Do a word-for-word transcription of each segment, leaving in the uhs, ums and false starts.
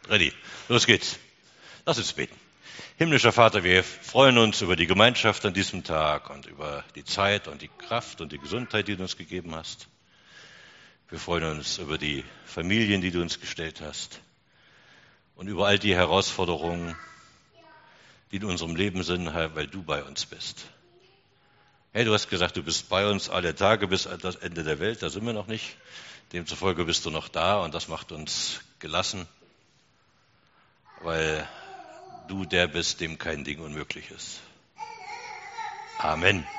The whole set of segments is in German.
Ready. Los geht's. Lass uns beten. Himmlischer Vater, wir freuen uns über die Gemeinschaft an diesem Tag und über die Zeit und die Kraft und die Gesundheit, die du uns gegeben hast. Wir freuen uns über die Familien, die du uns gestellt hast und über all die Herausforderungen, die in unserem Leben sind, weil du bei uns bist. Hey, du hast gesagt, du bist bei uns alle Tage bis an das Ende der Welt, da sind wir noch nicht. Demzufolge bist du noch da und das macht uns gelassen, weil du der bist, dem kein Ding unmöglich ist. Amen.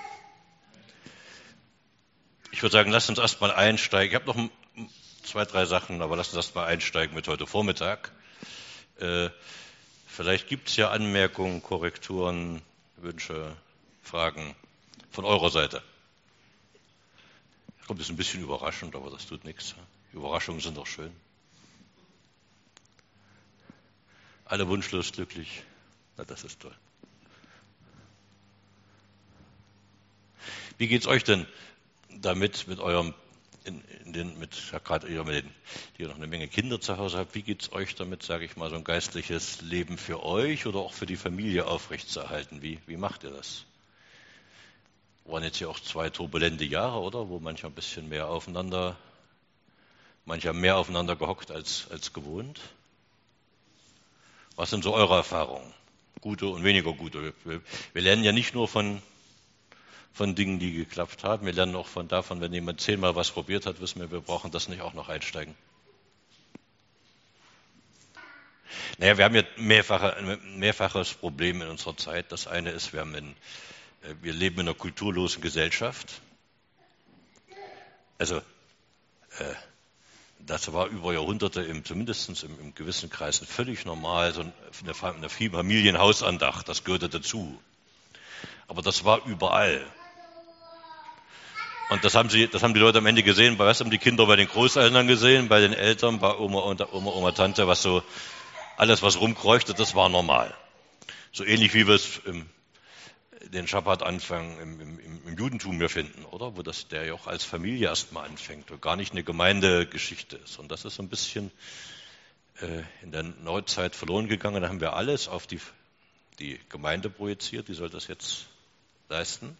Ich würde sagen, lass uns erstmal einsteigen. Ich habe noch zwei, drei Sachen, aber lass uns erstmal einsteigen mit heute Vormittag. Äh, vielleicht gibt es ja Anmerkungen, Korrekturen, Wünsche, Fragen von eurer Seite. Kommt es ein bisschen überraschend, aber das tut nichts. Überraschungen sind doch schön. Alle wunschlos glücklich. Na, das ist toll. Wie geht's euch denn damit, mit eurem, in, in den, mit, ja, gerade ihr, mit den, die ihr noch eine Menge Kinder zu Hause habt, wie geht's euch damit, sage ich mal, so ein geistliches Leben für euch oder auch für die Familie aufrechtzuerhalten? Wie, wie macht ihr das? Waren jetzt ja auch zwei turbulente Jahre, oder? Wo mancher ein bisschen mehr aufeinander, mancher mehr aufeinander gehockt als, als gewohnt. Was sind so eure Erfahrungen? Gute und weniger gute. Wir, wir lernen ja nicht nur von, von Dingen, die geklappt haben. Wir lernen auch von davon, wenn jemand zehnmal was probiert hat, wissen wir, wir brauchen das nicht auch noch einsteigen. Naja, wir haben ja mehrfache, ein mehrfaches Problem in unserer Zeit. Das eine ist, wir haben ein Wir leben in einer kulturlosen Gesellschaft. Also, äh, das war über Jahrhunderte, im, zumindest im, im gewissen Kreisen, völlig normal, so eine, eine Familienhausandacht, das gehörte dazu. Aber das war überall. Und das haben, sie, das haben die Leute am Ende gesehen. Was haben die Kinder bei den Großeltern gesehen, bei den Eltern, bei Oma und Oma, Oma, Tante, was so, alles, was rumkreuchte, das war normal. So ähnlich wie wir es im den Schabbatanfang im, im, im Judentum wir finden, oder? Wo das der ja auch als Familie erstmal anfängt und gar nicht eine Gemeindegeschichte ist. Und das ist so ein bisschen äh, in der Neuzeit verloren gegangen. Da haben wir alles auf die, die Gemeinde projiziert, die soll das jetzt leisten.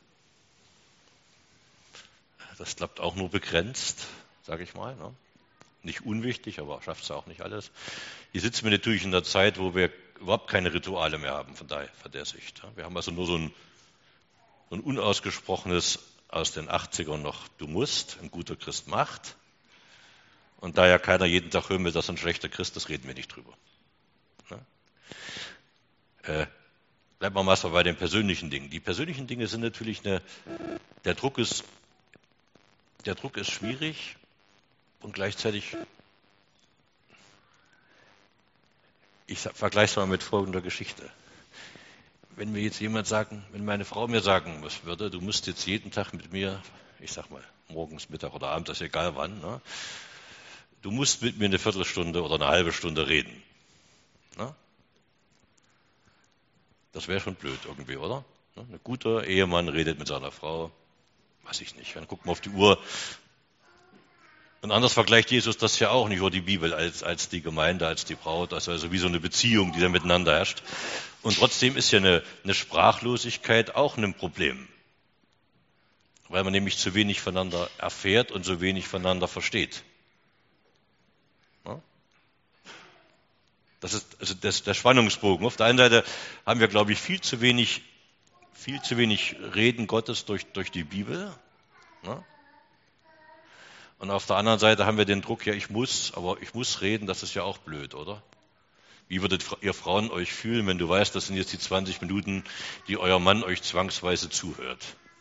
Das klappt auch nur begrenzt, sage ich mal. Ne? Nicht unwichtig, aber schafft es auch nicht alles. Hier sitzen wir natürlich in der Zeit, wo wir überhaupt keine Rituale mehr haben, von, daher, von der Sicht. Wir haben also nur so ein, so ein unausgesprochenes aus den achtzigern noch, du musst, ein guter Christ macht. Und da ja keiner jeden Tag hören will, dass ein schlechter Christ ist, reden wir nicht drüber. Äh, bleiben wir mal bei den persönlichen Dingen. Die persönlichen Dinge sind natürlich eine, der Druck ist, der Druck ist schwierig und gleichzeitig, ich vergleiche es mal mit folgender Geschichte. Wenn mir jetzt jemand sagen, wenn meine Frau mir sagen muss, würde, du musst jetzt jeden Tag mit mir, ich sag mal, morgens, Mittag oder Abend, das ist egal wann, ne? Du musst mit mir eine Viertelstunde oder eine halbe Stunde reden. Ne? Das wäre schon blöd irgendwie, oder? Ne? Ein guter Ehemann redet mit seiner Frau, weiß ich nicht, dann guckt man auf die Uhr. Und anders vergleicht Jesus das ja auch nicht, nur die Bibel als, als die Gemeinde, als die Braut, also, also wie so eine Beziehung, die da miteinander herrscht. Und trotzdem ist ja eine, eine Sprachlosigkeit auch ein Problem, weil man nämlich zu wenig voneinander erfährt und so wenig voneinander versteht. Ja? Das ist also das, der Spannungsbogen. Auf der einen Seite haben wir, glaube ich, viel zu wenig, viel zu wenig Reden Gottes durch, durch die Bibel. Ja? Und auf der anderen Seite haben wir den Druck, ja, ich muss, aber ich muss reden, das ist ja auch blöd, oder? Wie würdet ihr Frauen euch fühlen, wenn du weißt, das sind jetzt die zwanzig Minuten, die euer Mann euch zwangsweise zuhört?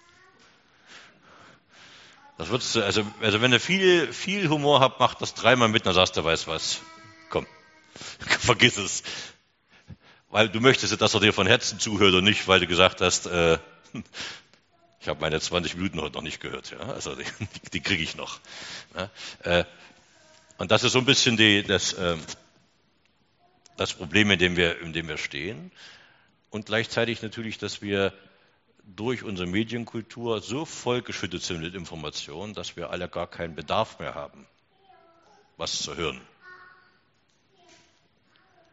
Das würdest du, also, also wenn ihr viel, viel Humor habt, macht das dreimal mit, dann sagst du, weißt was, komm, vergiss es. Weil du möchtest, dass er dir von Herzen zuhört und nicht, weil du gesagt hast, äh, ich habe meine zwanzig Minuten heute noch nicht gehört, ja, also die, die kriege ich noch. Ja, äh, und das ist so ein bisschen die, das, äh, das Problem, in dem wir, in dem wir stehen. Und gleichzeitig natürlich, dass wir durch unsere Medienkultur so vollgeschüttet sind mit Informationen, dass wir alle gar keinen Bedarf mehr haben, was zu hören.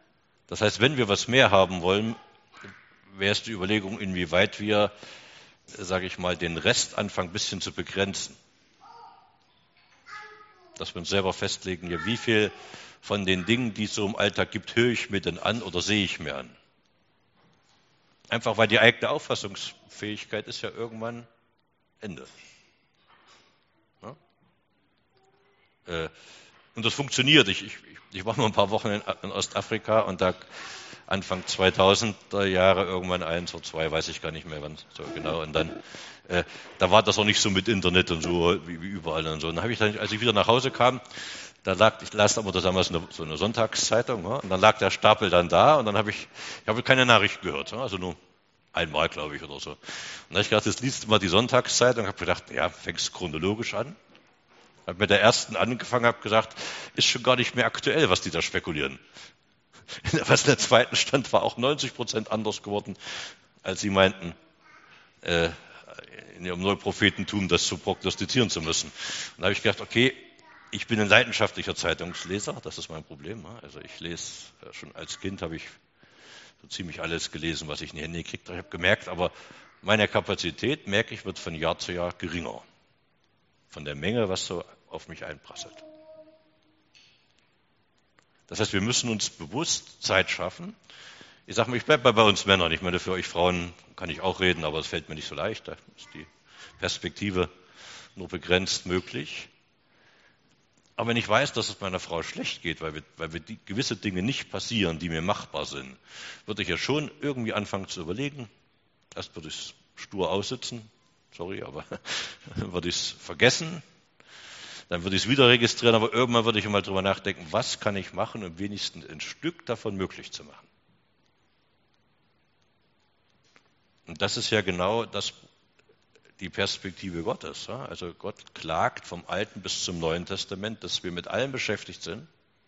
Das heißt, wenn wir was mehr haben wollen, wäre es die Überlegung, inwieweit wir, sage ich mal, den Rest anfangen, ein bisschen zu begrenzen. Dass wir uns selber festlegen, ja, wie viel von den Dingen, die es so im Alltag gibt, höre ich mir denn an oder sehe ich mir an. Einfach weil die eigene Auffassungsfähigkeit ist ja irgendwann Ende. Ja? Äh, und das funktioniert. Ich, ich, ich war mal ein paar Wochen in, in Ostafrika und da Anfang zweitausender Jahre, irgendwann eins oder zwei, weiß ich gar nicht mehr wann so genau. Und dann, äh, da war das auch nicht so mit Internet und so wie, wie überall und so. Und dann habe ich dann, als ich wieder nach Hause kam, da lag, ich las aber das damals eine, so eine Sonntagszeitung, ja, und dann lag der Stapel dann da und dann habe ich, ich habe keine Nachrichten gehört, ja, also nur einmal, glaube ich, oder so. Und dann habe ich gedacht, jetzt liest du mal die Sonntagszeitung, habe gedacht, ja, fängst chronologisch an. Habe mit der ersten angefangen, habe gesagt, ist schon gar nicht mehr aktuell, was die da spekulieren. Was in der zweiten stand, war auch neunzig Prozent anders geworden, als sie meinten, äh, in ihrem Neuprophetentum das so prognostizieren zu müssen. Und da habe ich gedacht, okay, ich bin ein leidenschaftlicher Zeitungsleser, das ist mein Problem. Also ich lese, schon als Kind habe ich so ziemlich alles gelesen, was ich in die Hände gekriegt habe. Ich habe gemerkt, aber meine Kapazität, merke ich, wird von Jahr zu Jahr geringer. Von der Menge, was so auf mich einprasselt. Das heißt, wir müssen uns bewusst Zeit schaffen. Ich sage mal, ich bleibe bei uns Männern. Ich meine, für euch Frauen kann ich auch reden, aber es fällt mir nicht so leicht. Da ist die Perspektive nur begrenzt möglich. Aber wenn ich weiß, dass es meiner Frau schlecht geht, weil, wir, weil wir die, gewisse Dinge nicht passieren, die mir machbar sind, würde ich ja schon irgendwie anfangen zu überlegen. Erst würde ich es stur aussitzen, sorry, aber dann würde ich es vergessen. Dann würde ich es wieder registrieren, aber irgendwann würde ich mal drüber nachdenken, was kann ich machen, um wenigstens ein Stück davon möglich zu machen. Und das ist ja genau das, die Perspektive Gottes. Ja? Also Gott klagt vom Alten bis zum Neuen Testament, dass wir mit allem beschäftigt sind,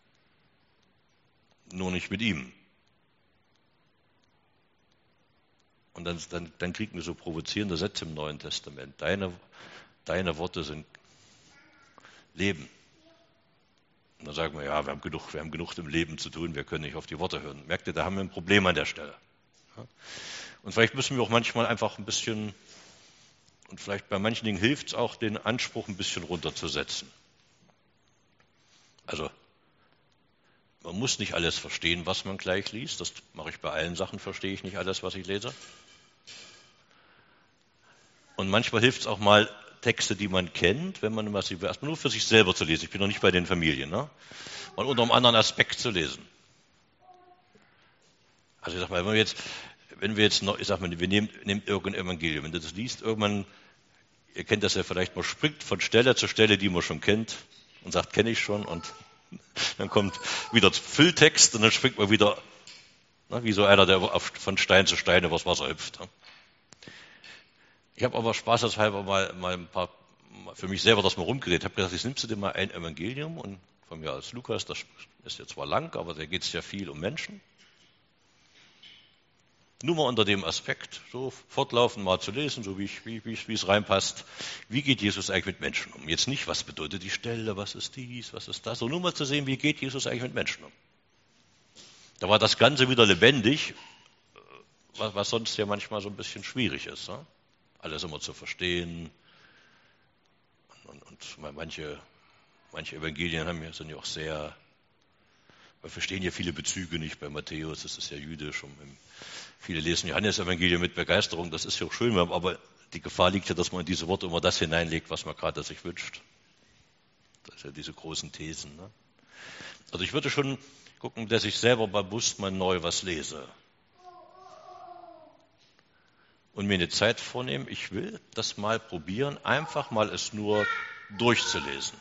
nur nicht mit ihm. Und dann, dann, dann kriegen wir so provozierende Sätze im Neuen Testament. Deine, deine Worte sind Leben. Und dann sagen wir, ja, wir haben genug, wir haben genug im Leben zu tun, wir können nicht auf die Worte hören. Merkt ihr, da haben wir ein Problem an der Stelle. Und vielleicht müssen wir auch manchmal einfach ein bisschen, und vielleicht bei manchen Dingen hilft es auch, den Anspruch ein bisschen runterzusetzen. Also, man muss nicht alles verstehen, was man gleich liest. Das mache ich bei allen Sachen, verstehe ich nicht alles, was ich lese. Und manchmal hilft es auch mal, Texte, die man kennt, wenn man was erstmal nur für sich selber zu lesen. Ich bin noch nicht bei den Familien, ne? Mal unter einem anderen Aspekt zu lesen. Also ich sag mal, wenn wir jetzt, wenn wir jetzt noch, ich sag mal, wir nehmen, nehmt irgendein Evangelium, wenn du das liest, irgendwann, ihr kennt das ja vielleicht, man springt von Stelle zu Stelle, die man schon kennt und sagt, kenne ich schon, und dann kommt wieder Fülltext und dann springt man wieder, ne, wie so einer, der auf, von Stein zu Stein übers Wasser hüpft. Ne? Ich habe aber spaßeshalber mal, mal ein paar, für mich selber das mal rumgeredet. Ich habe gesagt, jetzt nimmst du dir mal ein Evangelium, und von mir als Lukas, das ist ja zwar lang, aber da geht es ja viel um Menschen. Nur mal unter dem Aspekt, so fortlaufend mal zu lesen, so wie, ich, wie, wie, wie es reinpasst. Wie geht Jesus eigentlich mit Menschen um? Jetzt nicht, was bedeutet die Stelle, was ist dies, was ist das, sondern nur mal zu sehen, wie geht Jesus eigentlich mit Menschen um. Da war das Ganze wieder lebendig, was, was sonst ja manchmal so ein bisschen schwierig ist. Ne? Alles immer zu verstehen. Und, und, und manche, manche Evangelien haben, sind ja auch sehr, wir verstehen ja viele Bezüge nicht. Bei Matthäus, das ist ja jüdisch. Und viele lesen Johannes-Evangelium mit Begeisterung, das ist ja auch schön, aber die Gefahr liegt ja, dass man in diese Worte immer das hineinlegt, was man gerade sich wünscht. Das sind ja diese großen Thesen. Ne? Also ich würde schon gucken, dass ich selber bewusst mal neu was lese. Und mir eine Zeit vornehmen, ich will das mal probieren, einfach mal es nur durchzulesen.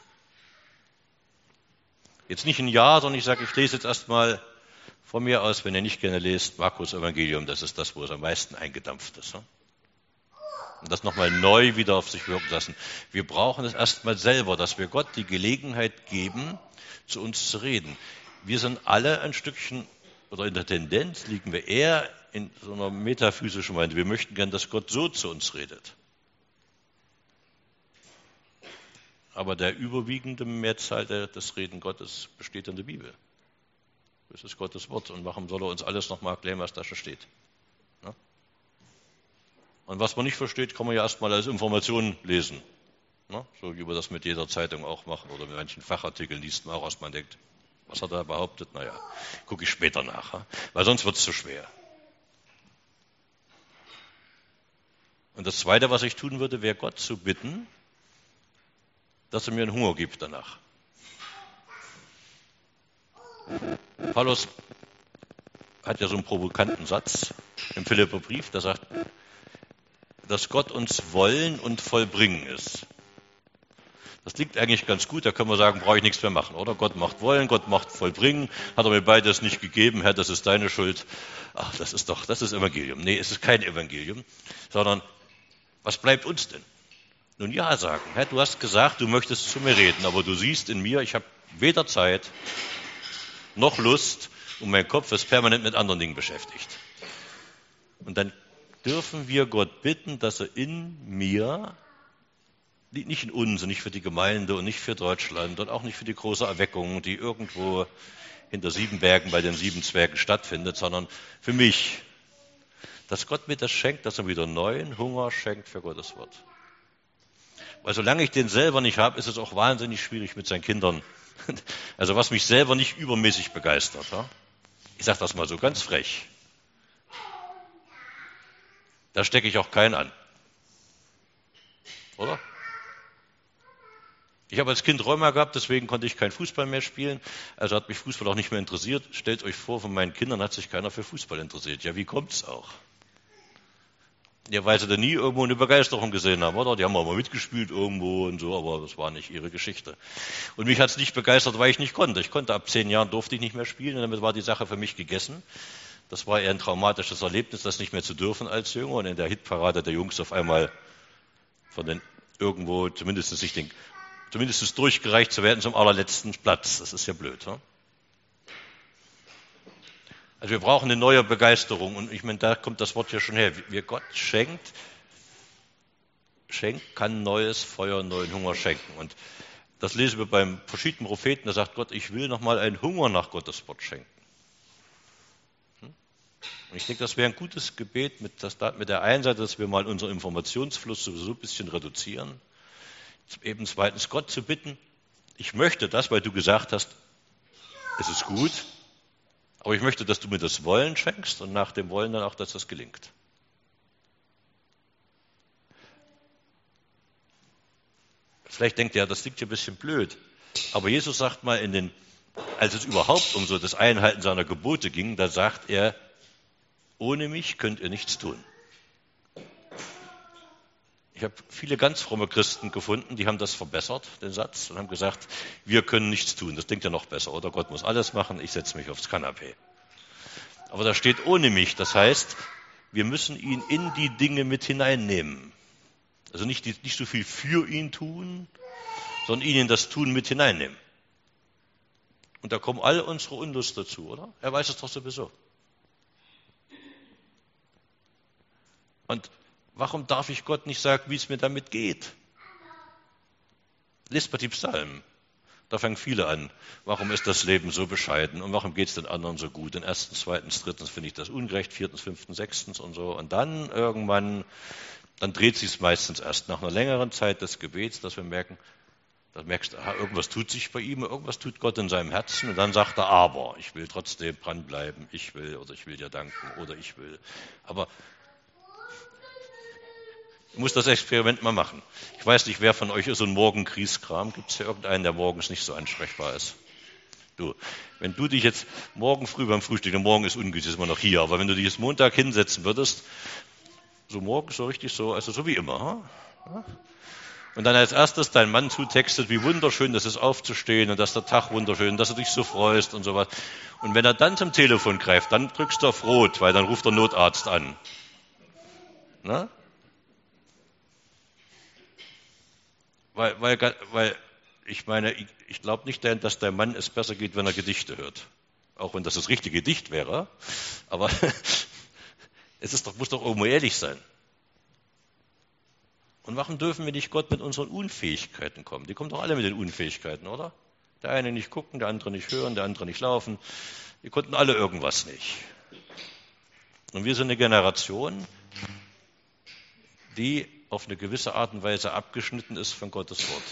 Jetzt nicht ein Jahr, sondern ich sage, ich lese jetzt erstmal von mir aus, wenn ihr nicht gerne lest, Markus Evangelium, das ist das, wo es am meisten eingedampft ist. Und das nochmal neu wieder auf sich wirken lassen. Wir brauchen es erstmal selber, dass wir Gott die Gelegenheit geben, zu uns zu reden. Wir sind alle ein Stückchen, oder in der Tendenz liegen wir eher in so einer metaphysischen Weise. Wir möchten gern, dass Gott so zu uns redet. Aber der überwiegende Mehrzahl des Reden Gottes besteht in der Bibel. Das ist Gottes Wort. Und warum soll er uns alles nochmal erklären, was da schon steht? Ja? Und was man nicht versteht, kann man ja erstmal als Information lesen. Ja? So wie wir das mit jeder Zeitung auch machen oder mit manchen Fachartikeln liest man auch, was man denkt. Was hat er behauptet? Naja, gucke ich später nach, ja? Weil sonst wird es zu schwer. Und das Zweite, was ich tun würde, wäre Gott zu bitten, dass er mir einen Hunger gibt danach. Paulus hat ja so einen provokanten Satz im Philipperbrief, der sagt, dass Gott uns Wollen und Vollbringen ist. Das klingt eigentlich ganz gut, da können wir sagen, brauche ich nichts mehr machen, oder? Gott macht Wollen, Gott macht Vollbringen, hat er mir beides nicht gegeben, Herr, das ist deine Schuld. Ach, das ist doch, das ist Evangelium. Nee, es ist kein Evangelium, sondern was bleibt uns denn? Nun ja sagen, Herr, du hast gesagt, du möchtest zu mir reden, aber du siehst in mir, ich habe weder Zeit noch Lust und mein Kopf ist permanent mit anderen Dingen beschäftigt. Und dann dürfen wir Gott bitten, dass er in mir, nicht in uns und nicht für die Gemeinde und nicht für Deutschland und auch nicht für die große Erweckung, die irgendwo hinter sieben Bergen bei den sieben Zwergen stattfindet, sondern für mich, dass Gott mir das schenkt, dass er wieder neuen Hunger schenkt für Gottes Wort. Weil solange ich den selber nicht habe, ist es auch wahnsinnig schwierig mit seinen Kindern. Also was mich selber nicht übermäßig begeistert. Ja? Ich sage das mal so ganz frech. Da stecke ich auch keinen an. Oder? Ich habe als Kind Rheuma gehabt, deswegen konnte ich kein Fußball mehr spielen. Also hat mich Fußball auch nicht mehr interessiert. Stellt euch vor, von meinen Kindern hat sich keiner für Fußball interessiert. Ja, wie kommt's auch? Ja, weil sie da nie irgendwo eine Begeisterung gesehen haben, oder? Die haben auch mal mitgespielt irgendwo und so, aber das war nicht ihre Geschichte. Und mich hat es nicht begeistert, weil ich nicht konnte. Ich konnte ab zehn Jahren, durfte ich nicht mehr spielen und damit war die Sache für mich gegessen. Das war eher ein traumatisches Erlebnis, das nicht mehr zu dürfen als Jünger und in der Hitparade der Jungs auf einmal von den irgendwo zumindest sich den, zumindest durchgereicht zu werden zum allerletzten Platz. Das ist ja blöd, ja? Also wir brauchen eine neue Begeisterung und ich meine, da kommt das Wort ja schon her. Wie Gott schenkt, schenkt, kann neues Feuer, neuen Hunger schenken. Und das lesen wir beim verschiedenen Propheten, da sagt Gott, ich will nochmal einen Hunger nach Gottes Wort schenken. Und ich denke, das wäre ein gutes Gebet mit, das, mit der einen Seite, dass wir mal unseren Informationsfluss sowieso ein bisschen reduzieren. Eben zweitens Gott zu bitten, ich möchte das, weil du gesagt hast, es ist gut, aber ich möchte, dass du mir das Wollen schenkst und nach dem Wollen dann auch, dass das gelingt. Vielleicht denkt ihr, das klingt hier ein bisschen blöd, aber Jesus sagt mal, in den, als es überhaupt um so das Einhalten seiner Gebote ging, da sagt er, ohne mich könnt ihr nichts tun. Ich habe viele ganz fromme Christen gefunden, die haben das verbessert, den Satz, und haben gesagt, wir können nichts tun. Das klingt ja noch besser, oder? Gott muss alles machen, ich setze mich aufs Kanapee. Aber da steht ohne mich, das heißt, wir müssen ihn in die Dinge mit hineinnehmen. Also nicht, nicht so viel für ihn tun, sondern ihn in das Tun mit hineinnehmen. Und da kommen all unsere Unlust dazu, oder? Er weiß es doch sowieso. Und warum darf ich Gott nicht sagen, wie es mir damit geht? Lest mal die Psalmen. Da fangen viele an. Warum ist das Leben so bescheiden? Und warum geht es den anderen so gut? Und erstens, zweitens, drittens finde ich das ungerecht, viertens, fünftens, sechstens und so. Und dann irgendwann, dann dreht sich es meistens erst nach einer längeren Zeit des Gebets, dass wir merken, da merkst du, aha, irgendwas tut sich bei ihm, irgendwas tut Gott in seinem Herzen. Und dann sagt er, aber ich will trotzdem dranbleiben, ich will oder ich will dir danken oder ich will. Aber ich muss das Experiment mal machen. Ich weiß nicht, wer von euch ist so ein Morgenkriegskram. Gibt es ja irgendeinen, der morgens nicht so ansprechbar ist? Du, wenn du dich jetzt morgen früh beim Frühstück, der Morgen ist ungünstig, ist immer noch hier, aber wenn du dich jetzt Montag hinsetzen würdest, so morgens so richtig so, also so wie immer, ja? Und dann als erstes dein Mann zutextet, wie wunderschön das ist aufzustehen und dass der Tag wunderschön, dass du dich so freust und sowas. Und wenn er dann zum Telefon greift, dann drückst du auf Rot, weil dann ruft der Notarzt an. Na? Weil, weil, weil ich meine, ich, ich glaube nicht, dass der Mann es besser geht, wenn er Gedichte hört. Auch wenn das das richtige Gedicht wäre. Aber es ist doch, muss doch irgendwo ehrlich sein. Und warum dürfen wir nicht Gott mit unseren Unfähigkeiten kommen? Die kommen doch alle mit den Unfähigkeiten, oder? Der eine nicht gucken, der andere nicht hören, der andere nicht laufen, Die konnten alle irgendwas nicht. Und wir sind eine Generation, die auf eine gewisse Art und Weise abgeschnitten ist von Gottes Wort.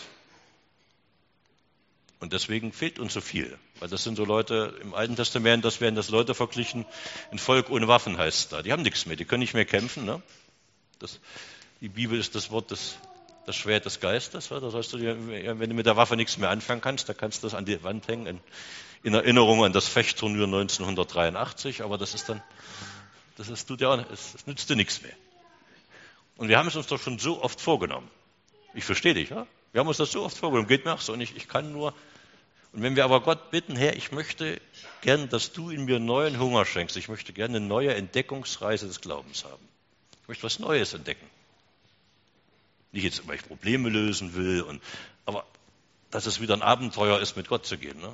Und deswegen fehlt uns so viel. Weil das sind so Leute, im Alten Testament, das werden das Leute verglichen, ein Volk ohne Waffen heißt es da. Die haben nichts mehr, die können nicht mehr kämpfen. Ne? Das, die Bibel ist das Wort des, das Schwert des Geistes. Da sollst du dir, wenn du mit der Waffe nichts mehr anfangen kannst, da kannst du das an die Wand hängen, in, in Erinnerung an das Fechtturnier neunzehnhundertdreiundachtzig. Aber das ist dann, das ist, tut ja auch, es nützt dir nichts mehr. Und wir haben es uns doch schon so oft vorgenommen. Ich verstehe dich, ja? Wir haben uns das so oft vorgenommen, geht mir auch so. Und ich, ich kann nur, und wenn wir aber Gott bitten, Herr, ich möchte gern, dass du in mir neuen Hunger schenkst. Ich möchte gerne eine neue Entdeckungsreise des Glaubens haben. Ich möchte was Neues entdecken. Nicht jetzt, weil ich Probleme lösen will, und, aber dass es wieder ein Abenteuer ist, mit Gott zu gehen. Ne?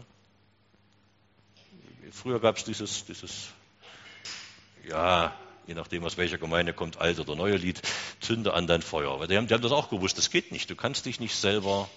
Früher gab es dieses, dieses, ja, je nachdem, aus welcher Gemeinde kommt, alte oder neue Lied, zünde an dein Feuer. Aber die haben, die haben das auch gewusst, das geht nicht. Du kannst dich nicht selber,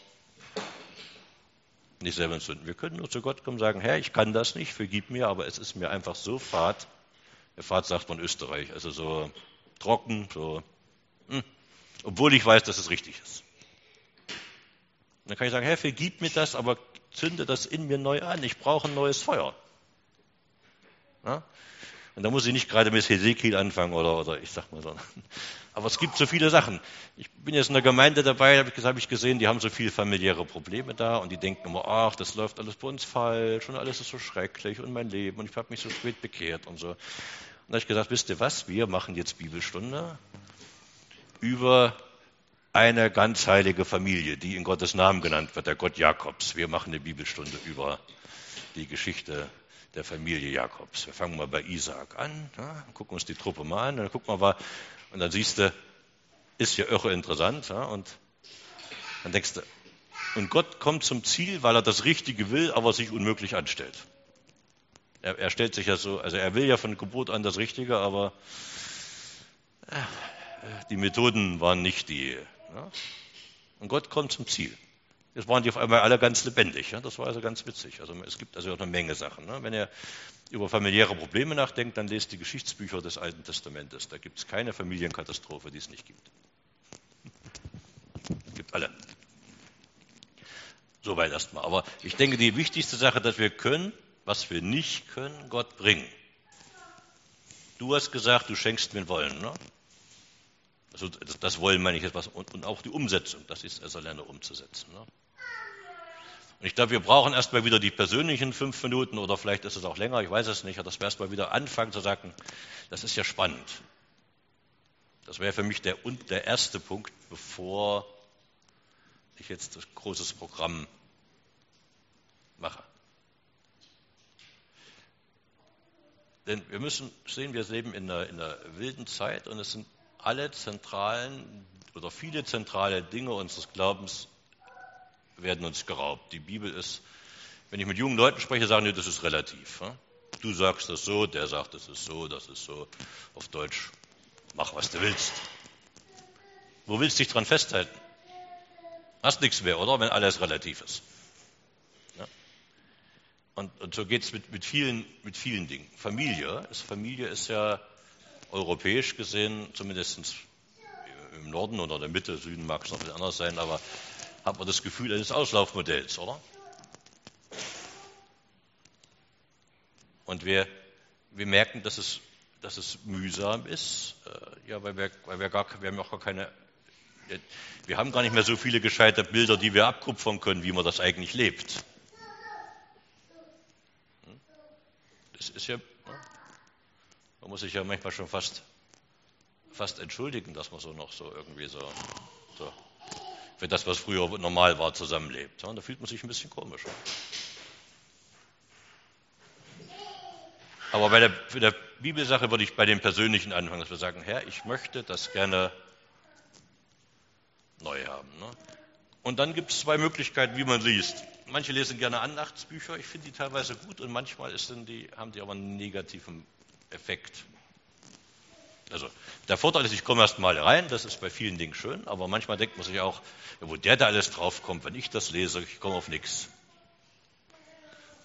nicht selber entzünden. Wir können nur zu Gott kommen und sagen, Herr, ich kann das nicht, vergib mir, aber es ist mir einfach so fad. Der Fad sagt man Österreich, also so trocken, so, hm, obwohl ich weiß, dass es richtig ist. Und dann kann ich sagen, Herr, vergib mir das, aber zünde das in mir neu an. Ich brauche ein neues Feuer. Ja? Und da muss ich nicht gerade mit Hesekiel anfangen oder, oder ich sag mal so. Aber es gibt so viele Sachen. Ich bin jetzt in der Gemeinde dabei, habe ich, hab ich gesehen, die haben so viele familiäre Probleme da und die denken immer, ach, das läuft alles bei uns falsch und alles ist so schrecklich und mein Leben und ich habe mich so spät bekehrt und so. Und da habe ich gesagt, wisst ihr was, wir machen jetzt Bibelstunde über eine ganz heilige Familie, die in Gottes Namen genannt wird, der Gott Jakobs. Wir machen eine Bibelstunde über die Geschichte der Familie Jakobs. Wir fangen mal bei Isaak an, ja, gucken uns die Truppe mal an, dann gucken wir mal, und dann siehst du, ist ja irre interessant, ja, und dann denkst du, und Gott kommt zum Ziel, weil er das Richtige will, aber sich unmöglich anstellt. Er, er stellt sich ja so, also er will ja von Geburt an das Richtige, aber äh, die Methoden waren nicht die. Ja. Und Gott kommt zum Ziel. Jetzt waren die auf einmal alle ganz lebendig. Ja? Das war also ganz witzig. Also es gibt also auch eine Menge Sachen. Ne? Wenn ihr über familiäre Probleme nachdenkt, dann lest die Geschichtsbücher des Alten Testamentes. Da gibt es keine Familienkatastrophe, die es nicht gibt. Es gibt alle. Soweit erstmal. Aber ich denke, die wichtigste Sache, dass wir können, was wir nicht können, Gott bringen. Du hast gesagt, du schenkst mir Wollen. Ne? Also das, das Wollen meine ich jetzt was. Und, und auch die Umsetzung, das ist also lernen umzusetzen. Ne? Und ich glaube, wir brauchen erstmal wieder die persönlichen fünf Minuten oder vielleicht ist es auch länger, ich weiß es nicht, dass wir erstmal wieder anfangen zu sagen, das ist ja spannend. Das wäre für mich der, der erste Punkt, bevor ich jetzt das große Programm mache. Denn wir müssen sehen, wir leben in einer, in einer wilden Zeit und es sind alle zentralen oder viele zentrale Dinge unseres Glaubens werden uns geraubt. Die Bibel ist, wenn ich mit jungen Leuten spreche, sagen die, das ist relativ. Du sagst das so, der sagt, das ist so, das ist so. Auf Deutsch, mach, was du willst. Wo willst du dich dran festhalten? Hast nichts mehr, oder? Wenn alles relativ ist. Ja? Und, und so geht es mit, mit, vielen, mit vielen Dingen. Familie ist, Familie ist ja europäisch gesehen, zumindest im Norden oder in der Mitte, Süden mag es noch etwas anders sein, aber hat man das Gefühl eines Auslaufmodells, oder? Und wir, wir merken, dass es, dass es mühsam ist, äh, ja, weil wir, weil wir gar, wir haben auch gar keine, wir haben gar nicht mehr so viele gescheite Bilder, die wir abkupfern können, wie man das eigentlich lebt. Das ist ja, man muss sich ja manchmal schon fast, fast entschuldigen, dass man so noch so irgendwie so, so für das, was früher normal war, zusammenlebt. Ja, da fühlt man sich ein bisschen komisch. Aber bei der, bei der Bibelsache würde ich bei dem Persönlichen anfangen, dass wir sagen, Herr, ich möchte das gerne neu haben. Ne? Und dann gibt es zwei Möglichkeiten, wie man liest. Manche lesen gerne Andachtsbücher, ich finde die teilweise gut und manchmal ist die, haben die aber einen negativen Effekt. Also der Vorteil ist, ich komme erst mal rein, das ist bei vielen Dingen schön, aber manchmal denkt man sich auch, ja, wo der da alles draufkommt, wenn ich das lese, ich komme auf nichts.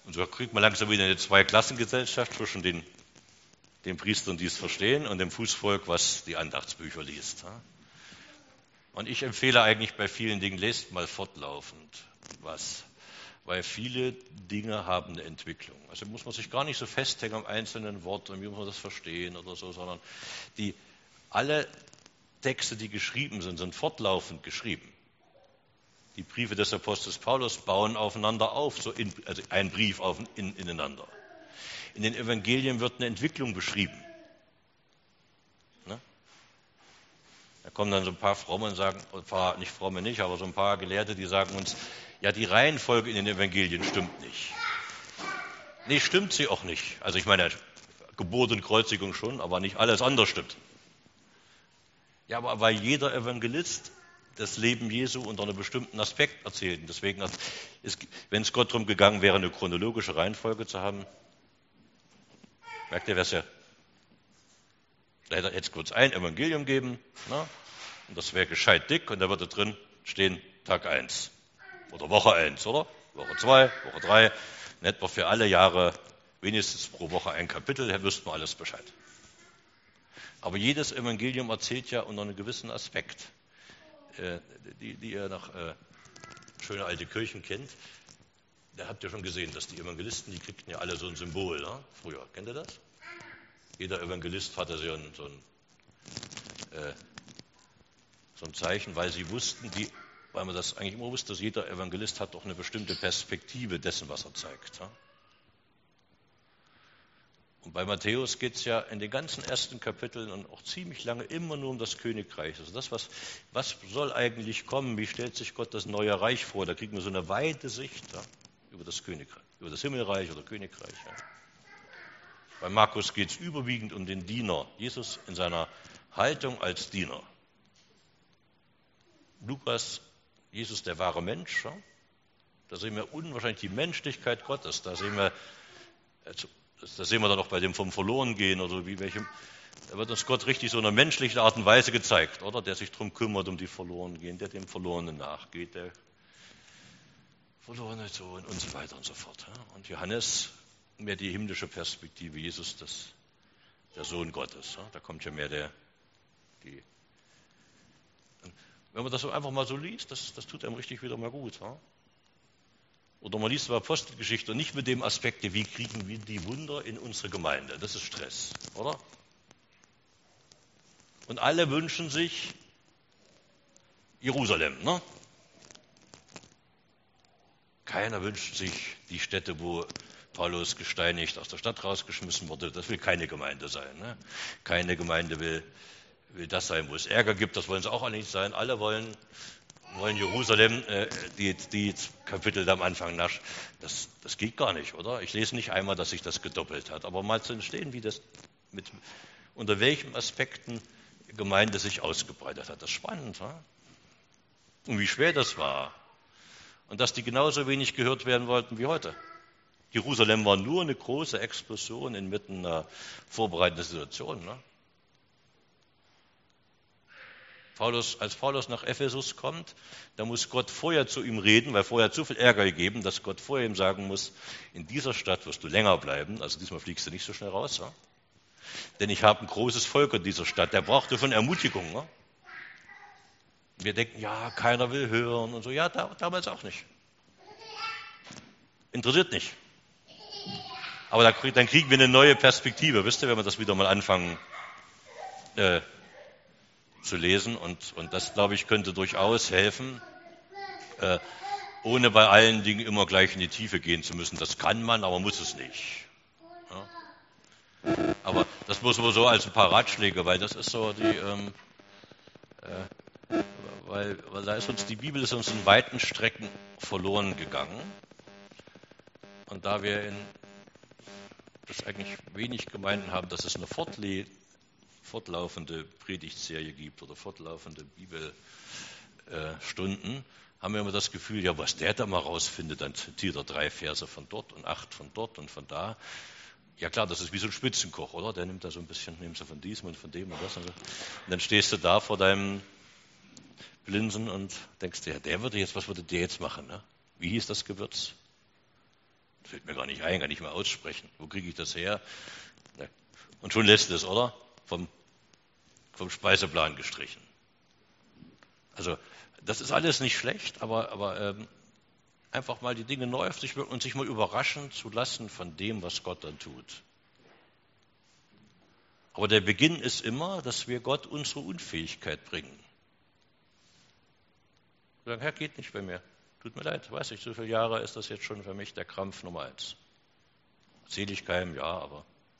Und so kriegt man langsam wieder eine Zweiklassengesellschaft zwischen den, den Priestern, die es verstehen, und dem Fußvolk, was die Andachtsbücher liest. Und ich empfehle eigentlich bei vielen Dingen, lest mal fortlaufend was, weil viele Dinge haben eine Entwicklung. Also muss man sich gar nicht so festhängen am einzelnen Wort und wie muss man das verstehen oder so, sondern die, alle Texte, die geschrieben sind, sind fortlaufend geschrieben. Die Briefe des Apostels Paulus bauen aufeinander auf, so in, also ein Brief auf, in, ineinander. In den Evangelien wird eine Entwicklung beschrieben. Ne? Da kommen dann so ein paar Fromme und sagen, ein paar, nicht Fromme nicht, aber so ein paar Gelehrte, die sagen uns, ja, die Reihenfolge in den Evangelien stimmt nicht. Nee, stimmt sie auch nicht. Also ich meine, Geburt und Kreuzigung schon, aber nicht alles andere stimmt. Ja, aber weil jeder Evangelist das Leben Jesu unter einem bestimmten Aspekt erzählt. Und deswegen, wenn es Gott darum gegangen wäre, eine chronologische Reihenfolge zu haben, merkt ihr, was ja, da hätte es kurz ein Evangelium geben, na, und das wäre gescheit dick, und da würde drin stehen Tag eins oder Woche eins, oder? Woche zwei, Woche drei, in etwa für alle Jahre wenigstens pro Woche ein Kapitel, da wüssten wir alles Bescheid. Aber jedes Evangelium erzählt ja unter einem gewissen Aspekt. Die, die ihr noch äh, schöne alte Kirchen kennt, da habt ihr schon gesehen, dass die Evangelisten, die kriegten ja alle so ein Symbol, ne? Früher. Kennt ihr das? Jeder Evangelist hatte so ein, so ein, äh, so ein Zeichen, weil sie wussten, die, weil man das eigentlich immer wusste, dass jeder Evangelist hat doch eine bestimmte Perspektive dessen, was er zeigt. Ne? Und bei Matthäus geht es ja in den ganzen ersten Kapiteln und auch ziemlich lange immer nur um das Königreich. Also das, was, was soll eigentlich kommen? Wie stellt sich Gott das neue Reich vor? Da kriegen wir so eine weite Sicht ja, über das Königreich, über das Himmelreich oder Königreich. Ja. Bei Markus geht es überwiegend um den Diener. Jesus in seiner Haltung als Diener. Lukas, Jesus der wahre Mensch. Ja. Da sehen wir unwahrscheinlich die Menschlichkeit Gottes. Da sehen wir... Also, Das sehen wir dann auch bei dem vom Verlorengehen oder wie welchem. Da wird uns Gott richtig so in einer menschlichen Art und Weise gezeigt, oder? Der sich darum kümmert, um die Verlorengehen, der dem Verlorenen nachgeht, der verlorene Sohn und so weiter und so fort. Und Johannes mehr die himmlische Perspektive, Jesus, das, der Sohn Gottes. Da kommt ja mehr der, die. Wenn man das so einfach mal so liest, das, das tut einem richtig wieder mal gut. Oder man liest die Apostelgeschichte und nicht mit dem Aspekt, wie kriegen wir die Wunder in unsere Gemeinde. Das ist Stress, oder? Und alle wünschen sich Jerusalem, ne? Keiner wünscht sich die Stätte, wo Paulus gesteinigt aus der Stadt rausgeschmissen wurde. Das will keine Gemeinde sein. Ne? Keine Gemeinde will, will das sein, wo es Ärger gibt. Das wollen sie auch alle nicht sein. Alle wollen... wollen Jerusalem, äh, die, die Kapitel da am Anfang nach, das, das geht gar nicht, oder? Ich lese nicht einmal, dass sich das gedoppelt hat, aber mal zu entstehen, wie das mit, unter welchen Aspekten Gemeinde sich ausgebreitet hat. Das ist spannend, wa? Und wie schwer das war. Und dass die genauso wenig gehört werden wollten wie heute. Jerusalem war nur eine große Explosion inmitten einer vorbereitenden Situation, ne? Paulus, als Paulus nach Ephesus kommt, da muss Gott vorher zu ihm reden, weil vorher zu viel Ärger gegeben, dass Gott vorher ihm sagen muss, in dieser Stadt wirst du länger bleiben, also diesmal fliegst du nicht so schnell raus, ja? Denn ich habe ein großes Volk in dieser Stadt, der brauchte schon Ermutigung. Ja? Wir denken, ja, keiner will hören und so, ja, da, damals auch nicht. Interessiert nicht. Aber da, dann kriegen wir eine neue Perspektive, wisst ihr, wenn wir das wieder mal anfangen, äh, zu lesen und, und das, glaube ich, könnte durchaus helfen, äh, ohne bei allen Dingen immer gleich in die Tiefe gehen zu müssen. Das kann man, aber muss es nicht. Ja? Aber das muss man so als ein paar Ratschläge, weil das ist so die, ähm, äh, weil, weil da ist uns die Bibel ist uns in weiten Strecken verloren gegangen und da wir in das eigentlich wenig Gemeinden haben, dass es eine Fortle fortlaufende Predigtserie gibt oder fortlaufende Bibelstunden, äh, haben wir immer das Gefühl, ja, was der da mal rausfindet, dann zitiert er drei Verse von dort und acht von dort und von da. Ja klar, das ist wie so ein Spitzenkoch, oder? Der nimmt da so ein bisschen, nimmst du von diesem und von dem und das und so. Und dann stehst du da vor deinem Blinsen und denkst dir, ja, der würde jetzt, was würde der jetzt machen? Ne? Wie hieß das Gewürz? Das fällt mir gar nicht ein, kann ich mal aussprechen. Wo kriege ich das her? Ne. Und schon lässt es, oder? Vom, vom Speiseplan gestrichen. Also das ist alles nicht schlecht, aber, aber ähm, einfach mal die Dinge neu auf sich wirken und sich mal überraschen zu lassen von dem, was Gott dann tut. Aber der Beginn ist immer, dass wir Gott unsere Unfähigkeit bringen. Wir sagen, Herr, geht nicht bei mir. Tut mir leid, weiß ich, so viele Jahre ist das jetzt schon für mich der Krampf Nummer eins. Erzähle ich keinem, ja, aber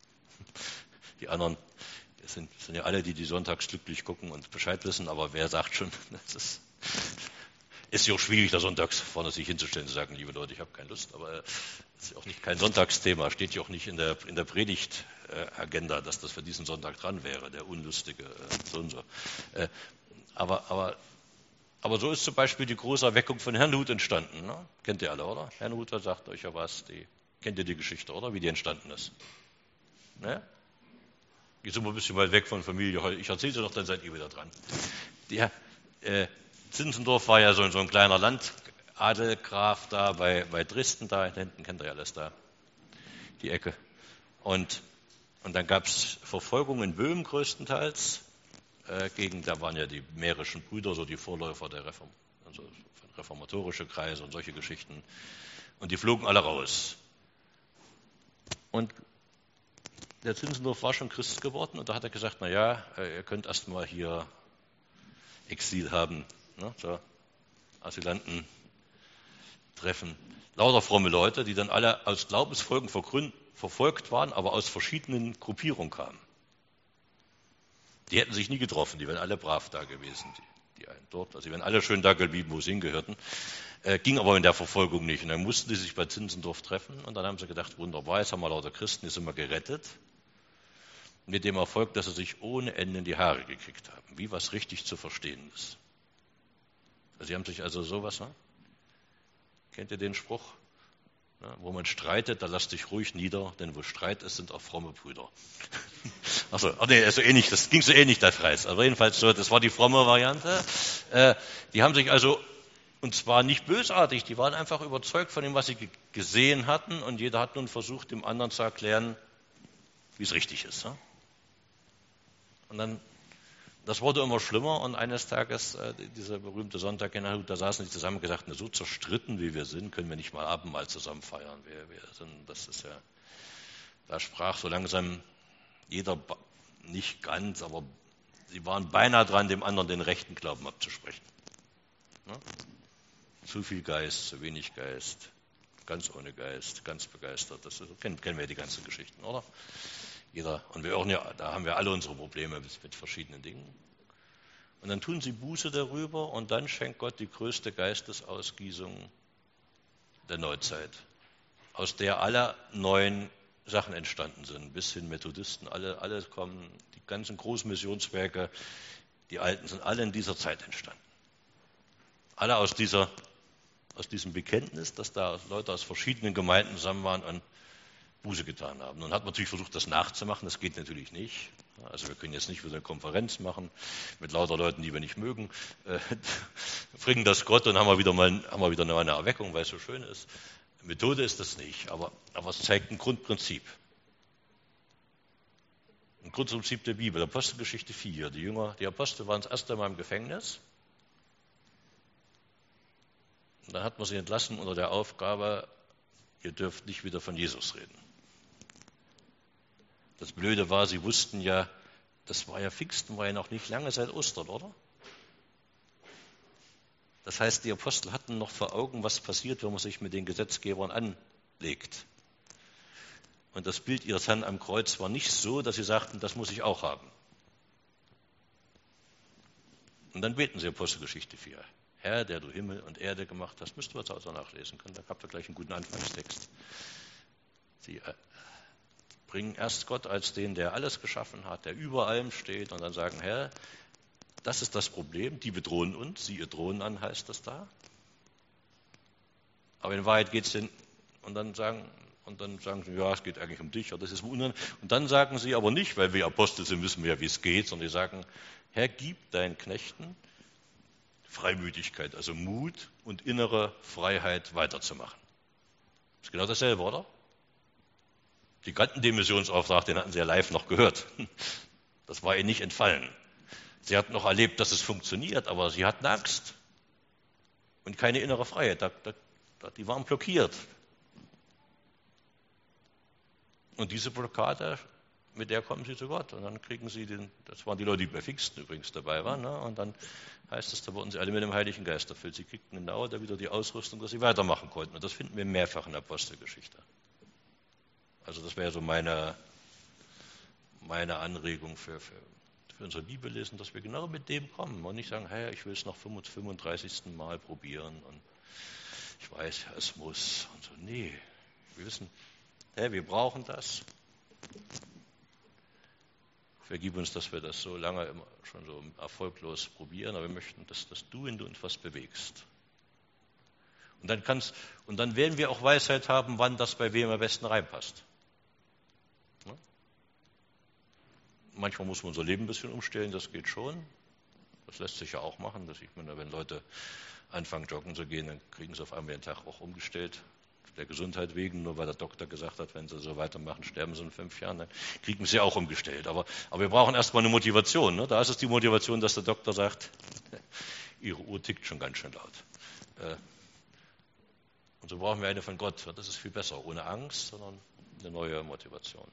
die anderen das sind, das sind ja alle, die die sonntags glücklich gucken und Bescheid wissen, aber wer sagt schon, das ist, ist ja auch schwierig, da sonntags vorne sich hinzustellen und zu sagen, liebe Leute, ich habe keine Lust, aber das ist auch nicht kein Sonntagsthema, steht ja auch nicht in der, in der Predigtagenda, dass das für diesen Sonntag dran wäre, der unlustige äh, so und so. Äh, aber, aber, aber so ist zum Beispiel die große Erweckung von Herrnhut entstanden. Ne? Kennt ihr alle, oder? Herrnhut, da sagt euch ja was, die, kennt ihr die Geschichte, oder? Wie die entstanden ist. Ne? Jetzt sind wir ein bisschen weit weg von Familie. Ich erzähle sie noch, dann seid ihr wieder dran. Der, äh, Zinzendorf war ja so, so ein kleiner Landadelgraf da bei, bei Dresden, da hinten kennt ihr ja alles da, die Ecke. Und, und dann gab es Verfolgung in Böhmen größtenteils, äh, gegen, da waren ja die mährischen Brüder, so die Vorläufer der Reform, also reformatorische Kreise und solche Geschichten. Und die flogen alle raus. Und der Zinzendorf war schon Christ geworden und da hat er gesagt, na ja, ihr könnt erst mal hier Exil haben, ne, so Asylanten treffen. Lauter fromme Leute, die dann alle aus Glaubensfolgen verfolgt waren, aber aus verschiedenen Gruppierungen kamen. Die hätten sich nie getroffen, die wären alle brav da gewesen, die, die einen dort. Also die wären alle schön da geblieben, wo sie hingehörten. Äh, ging aber in der Verfolgung nicht. Und dann mussten die sich bei Zinzendorf treffen und dann haben sie gedacht, wunderbar, jetzt haben wir lauter Christen, jetzt sind wir gerettet. Mit dem Erfolg, dass sie sich ohne Ende in die Haare gekriegt haben, wie was richtig zu verstehen ist. Sie haben sich also sowas, ne? Kennt ihr den Spruch? Ja, wo man streitet, da lasst dich ruhig nieder, denn wo Streit ist, sind auch fromme Brüder. Achso, ach nee, so ähnlich, das ging so ähnlich, der Kreis. Aber jedenfalls so, das war die fromme Variante. Äh, die haben sich also, und zwar nicht bösartig, die waren einfach überzeugt von dem, was sie g- gesehen hatten und jeder hat nun versucht, dem anderen zu erklären, wie es richtig ist. Ne? Und dann, das wurde immer schlimmer und eines Tages, äh, dieser berühmte Sonntag in Herrnhut, da saßen die zusammen und gesagt, so zerstritten wie wir sind, können wir nicht mal Abendmahl zusammen feiern. Wir, wir sind, das ist ja, da sprach so langsam jeder, nicht ganz, aber sie waren beinahe dran, dem anderen den rechten Glauben abzusprechen. Ne? Zu viel Geist, zu wenig Geist, ganz ohne Geist, ganz begeistert. Das ist, kennen, kennen wir die ganzen Geschichten, oder? Jeder, und wir auch, ja, da haben wir alle unsere Probleme mit, mit verschiedenen Dingen. Und dann tun sie Buße darüber und dann schenkt Gott die größte Geistesausgießung der Neuzeit, aus der alle neuen Sachen entstanden sind, bis hin Methodisten, alle, alle kommen, die ganzen großen Missionswerke, die alten, sind alle in dieser Zeit entstanden. Alle aus, dieser, aus diesem Bekenntnis, dass da Leute aus verschiedenen Gemeinden zusammen waren und Buße getan haben. Nun hat man natürlich versucht, das nachzumachen, das geht natürlich nicht. Also wir können jetzt nicht wieder eine Konferenz machen mit lauter Leuten, die wir nicht mögen, äh, bringen das Gott und haben wir wieder mal haben wir wieder eine Erweckung, weil es so schön ist. Methode ist das nicht, aber, aber es zeigt ein Grundprinzip. Ein Grundprinzip der Bibel, Apostelgeschichte vier. Die Jünger, die Apostel waren das erste Mal im Gefängnis. Und dann hat man sie entlassen unter der Aufgabe, ihr dürft nicht wieder von Jesus reden. Das Blöde war, sie wussten ja, das war ja Pfingsten, war ja noch nicht lange seit Ostern, oder? Das heißt, die Apostel hatten noch vor Augen, was passiert, wenn man sich mit den Gesetzgebern anlegt. Und das Bild ihres Herrn am Kreuz war nicht so, dass sie sagten, das muss ich auch haben. Und dann beten sie Apostelgeschichte vier. Herr, der du Himmel und Erde gemacht hast, müsst ihr zu Hause nachlesen können, da habt ihr gleich einen guten Anfangstext. Sie bringen erst Gott als den, der alles geschaffen hat, der über allem steht und dann sagen, Herr, das ist das Problem, die bedrohen uns, sie ihr drohen an, heißt das da. Aber in Wahrheit geht es denn, und dann sagen, und dann sagen sie, ja, es geht eigentlich um dich, oder das ist wundern. Und dann sagen sie aber nicht, weil wir Apostel sind, wissen wir ja, wie es geht, sondern die sagen, Herr, gib deinen Knechten Freimütigkeit, also Mut und innere Freiheit weiterzumachen. Ist genau dasselbe, oder? Die kannten den Missionsauftrag, den hatten sie ja live noch gehört. Das war ihnen nicht entfallen. Sie hatten noch erlebt, dass es funktioniert, aber sie hatten Angst und keine innere Freiheit. Da, da, die waren blockiert. Und diese Blockade, mit der kommen sie zu Gott. Und dann kriegen sie den, das waren die Leute, die bei Pfingsten übrigens dabei waren, ne? Und dann heißt es, da wurden sie alle mit dem Heiligen Geist erfüllt. Sie kriegten genau da wieder die Ausrüstung, dass sie weitermachen konnten. Und das finden wir mehrfach in der Apostelgeschichte. Also das wäre so meine, meine Anregung für, für, für unser Bibellesen, dass wir genau mit dem kommen und nicht sagen, hey, ich will es noch fünfunddreißigsten Mal probieren und ich weiß, ja, es muss. Und so, nee, wir wissen, hey, wir brauchen das. Vergib uns, dass wir das so lange immer schon so erfolglos probieren, aber wir möchten, dass, dass du in uns was bewegst. Und dann, kannst, und dann werden wir auch Weisheit haben, wann das bei wem am besten reinpasst. Ja? Manchmal muss man unser Leben ein bisschen umstellen, das geht schon. Das lässt sich ja auch machen. Das sieht man ja, wenn Leute anfangen, joggen zu gehen, dann kriegen sie auf einmal den Tag auch umgestellt. Der Gesundheit wegen, nur weil der Doktor gesagt hat, wenn sie so weitermachen, sterben sie in fünf Jahren, dann kriegen sie auch umgestellt. Aber, aber wir brauchen erstmal eine Motivation. Ne? Da ist es die Motivation, dass der Doktor sagt, ihre Uhr tickt schon ganz schön laut. Und so brauchen wir eine von Gott. Das ist viel besser, ohne Angst, sondern eine neue Motivation.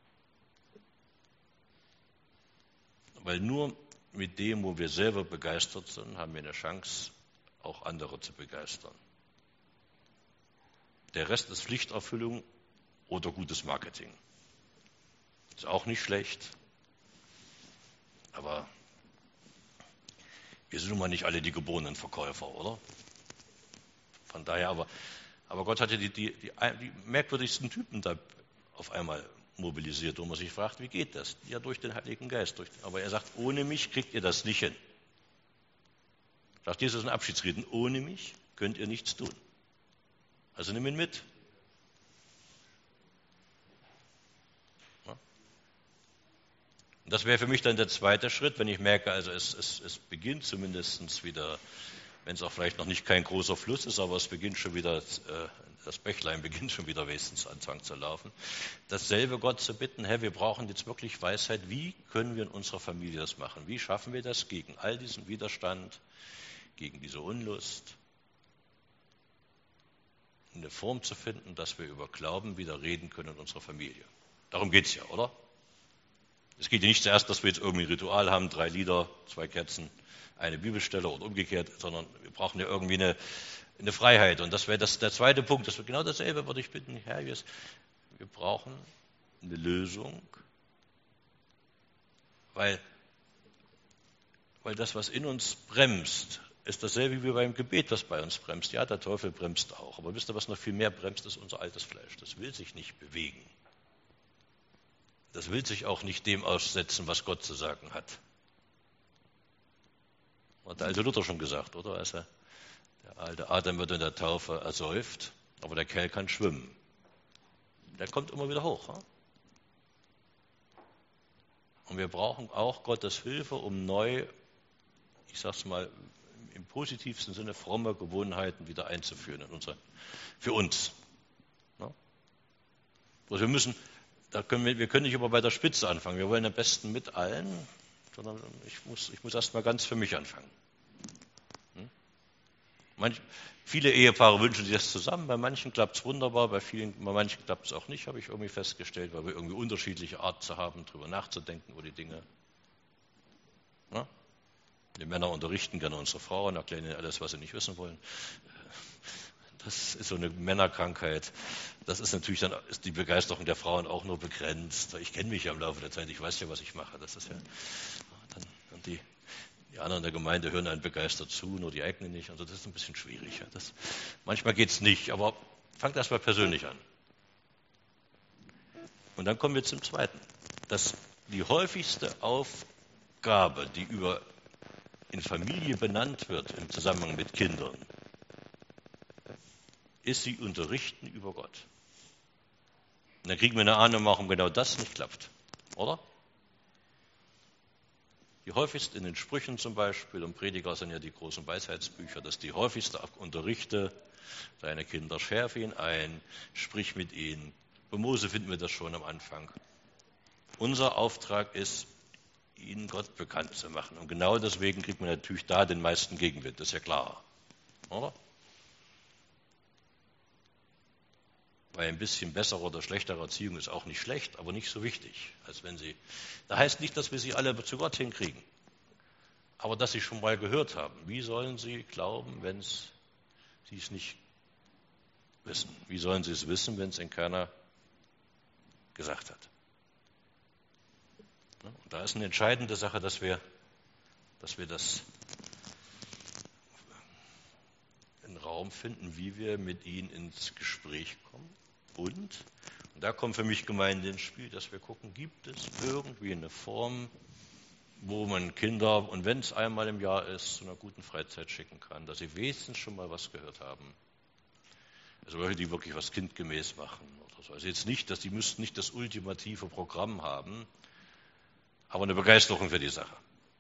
Weil nur mit dem, wo wir selber begeistert sind, haben wir eine Chance, auch andere zu begeistern. Der Rest ist Pflichterfüllung oder gutes Marketing. Ist auch nicht schlecht, aber wir sind nun mal nicht alle die geborenen Verkäufer, oder? Von daher, aber, aber Gott hat ja die, die, die, die merkwürdigsten Typen da auf einmal mobilisiert, wo man sich fragt, wie geht das? Ja, durch den Heiligen Geist. Durch, aber er sagt, ohne mich kriegt ihr das nicht hin. Sagt Jesus in Abschiedsreden, ohne mich könnt ihr nichts tun. Also nimm ihn mit. Ja. Und das wäre für mich dann der zweite Schritt, wenn ich merke, also es, es, es beginnt zumindest wieder, wenn es auch vielleicht noch nicht kein großer Fluss ist, aber es beginnt schon wieder, äh, das Bächlein beginnt schon wieder wenigstens anfangen zu laufen. Dasselbe Gott zu bitten, Herr, wir brauchen jetzt wirklich Weisheit, wie können wir in unserer Familie das machen? Wie schaffen wir das gegen all diesen Widerstand, gegen diese Unlust? Eine Form zu finden, dass wir über Glauben wieder reden können in unserer Familie. Darum geht es ja, oder? Es geht ja nicht zuerst, dass wir jetzt irgendwie ein Ritual haben, drei Lieder, zwei Kerzen, eine Bibelstelle oder umgekehrt, sondern wir brauchen ja irgendwie eine, eine Freiheit. Und das wäre das, der zweite Punkt. Das wäre genau dasselbe, würde ich bitten, Herr, wir, wir brauchen eine Lösung, weil, weil das, was in uns bremst, ist dasselbe wie beim Gebet, was bei uns bremst. Ja, der Teufel bremst auch. Aber wisst ihr, was noch viel mehr bremst, ist unser altes Fleisch. Das will sich nicht bewegen. Das will sich auch nicht dem aussetzen, was Gott zu sagen hat. Hat der alte Luther schon gesagt, oder? Also, der alte Adam wird in der Taufe ersäuft, aber der Kerl kann schwimmen. Der kommt immer wieder hoch. Ja? Und wir brauchen auch Gottes Hilfe, um neu, ich sag's mal, im positivsten Sinne fromme Gewohnheiten wieder einzuführen in unser, für uns. Ja? Also wir müssen, da können wir, wir können nicht immer bei der Spitze anfangen. Wir wollen am besten mit allen, sondern ich muss, ich muss erst mal ganz für mich anfangen. Hm? Manch, viele Ehepaare wünschen sich das zusammen, bei manchen klappt es wunderbar, bei vielen, bei manchen klappt es auch nicht, habe ich irgendwie festgestellt, weil wir irgendwie unterschiedliche Art zu haben, darüber nachzudenken über die Dinge. Ja? Die Männer unterrichten gerne unsere Frauen, erklären ihnen alles, was sie nicht wissen wollen. Das ist so eine Männerkrankheit. Das ist natürlich dann ist die Begeisterung der Frauen auch nur begrenzt. Ich kenne mich ja im Laufe der Zeit, ich weiß ja, was ich mache. Das ist ja dann, dann die, die anderen der Gemeinde hören einen begeistert zu, nur die eigenen nicht. Also das ist ein bisschen schwierig. Das, manchmal geht es nicht, aber fangt erst mal persönlich an. Und dann kommen wir zum Zweiten. Das die häufigste Aufgabe, die über in Familie benannt wird im Zusammenhang mit Kindern, ist sie unterrichten über Gott. Und dann kriegen wir eine Ahnung, warum genau das nicht klappt. Oder? Die häufigsten in den Sprüchen zum Beispiel, und Prediger sind ja die großen Weisheitsbücher, das ist die häufigste: Unterrichte deine Kinder, schärfe ihn ein, sprich mit ihnen. Bei Mose finden wir das schon am Anfang. Unser Auftrag ist, ihnen Gott bekannt zu machen. Und genau deswegen kriegt man natürlich da den meisten Gegenwind, das ist ja klar. Oder? Weil ein bisschen bessere oder schlechtere Erziehung ist auch nicht schlecht, aber nicht so wichtig, als wenn sie. Das heißt nicht, dass wir sie alle zu Gott hinkriegen, aber dass sie schon mal gehört haben. Wie sollen sie glauben, wenn sie es nicht wissen? Wie sollen sie es wissen, wenn es ihnen keiner gesagt hat? Und da ist eine entscheidende Sache, dass wir, dass wir das einen Raum finden, wie wir mit ihnen ins Gespräch kommen. Und, und da kommt für mich Gemeinde ins Spiel, dass wir gucken, gibt es irgendwie eine Form, wo man Kinder, und wenn es einmal im Jahr ist, zu einer guten Freizeit schicken kann, dass sie wenigstens schon mal was gehört haben. Also Leute, die wirklich was kindgemäß machen oder so. Also jetzt nicht, dass die müssten nicht das ultimative Programm haben, aber eine Begeisterung für die Sache.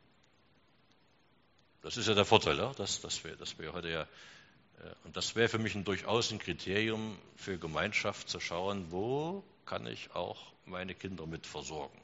Das ist ja der Vorteil, ja? dass, dass, wir, dass wir heute ja, und das wäre für mich ein, durchaus ein Kriterium für Gemeinschaft, zu schauen, wo kann ich auch meine Kinder mit versorgen.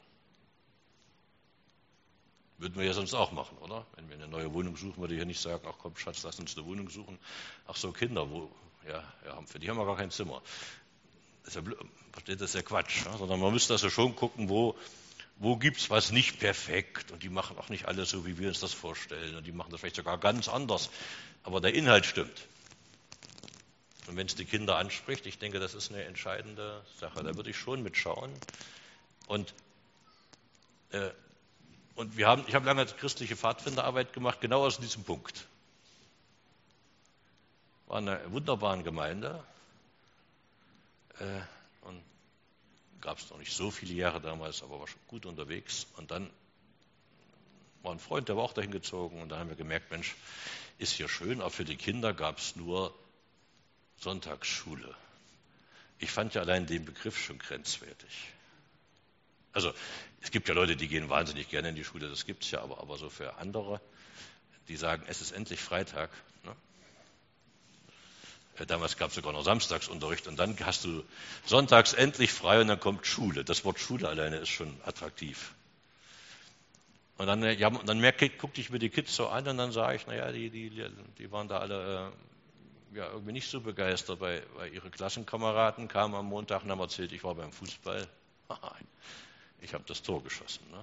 Würden wir ja sonst auch machen, oder? Wenn wir eine neue Wohnung suchen, würde ich ja nicht sagen, ach komm Schatz, lass uns eine Wohnung suchen. Ach so, Kinder, wo, ja, ja, für die haben wir gar kein Zimmer. Das ist ja, versteht, das ist ja Quatsch. Ja? Sondern man müsste also schon gucken, wo, wo gibt es was nicht perfekt, und die machen auch nicht alles so, wie wir uns das vorstellen, und die machen das vielleicht sogar ganz anders, aber der Inhalt stimmt. Und wenn es die Kinder anspricht, ich denke, das ist eine entscheidende Sache, da würde ich schon mitschauen. Und, äh, und wir haben, ich habe lange christliche Pfadfinderarbeit gemacht, genau aus diesem Punkt. War eine wunderbare Gemeinde, äh, und gab es noch nicht so viele Jahre damals, aber war schon gut unterwegs. Und dann war ein Freund, der war auch dahin gezogen, und da haben wir gemerkt, Mensch, ist hier schön, aber für die Kinder gab es nur Sonntagsschule. Ich fand ja allein den Begriff schon grenzwertig. Also es gibt ja Leute, die gehen wahnsinnig gerne in die Schule, das gibt es ja, aber, aber so für andere, die sagen, es ist endlich Freitag. Ne? Damals gab es sogar noch Samstagsunterricht, und dann hast du sonntags endlich frei, und dann kommt Schule. Das Wort Schule alleine ist schon attraktiv. Und dann, ja, dann merk, guckte ich mir die Kids so an, und dann sah ich, naja, die, die, die waren da alle äh, ja, irgendwie nicht so begeistert, weil, weil ihre Klassenkameraden kamen am Montag und haben erzählt, ich war beim Fußball. Ich habe das Tor geschossen. Ne?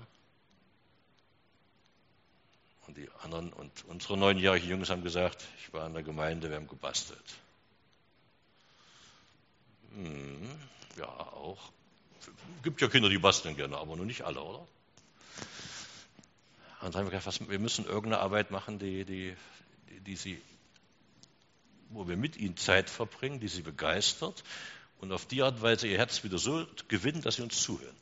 Und die anderen und unsere neunjährigen Jungs haben gesagt, ich war in der Gemeinde, wir haben gebastelt. Hm, ja, auch. Es gibt ja Kinder, die basteln gerne, aber nur nicht alle, oder? Und dann haben wir gedacht, was, wir müssen irgendeine Arbeit machen, die, die, die, die sie, wo wir mit ihnen Zeit verbringen, die sie begeistert und auf die Art und Weise ihr Herz wieder so gewinnen, dass sie uns zuhören.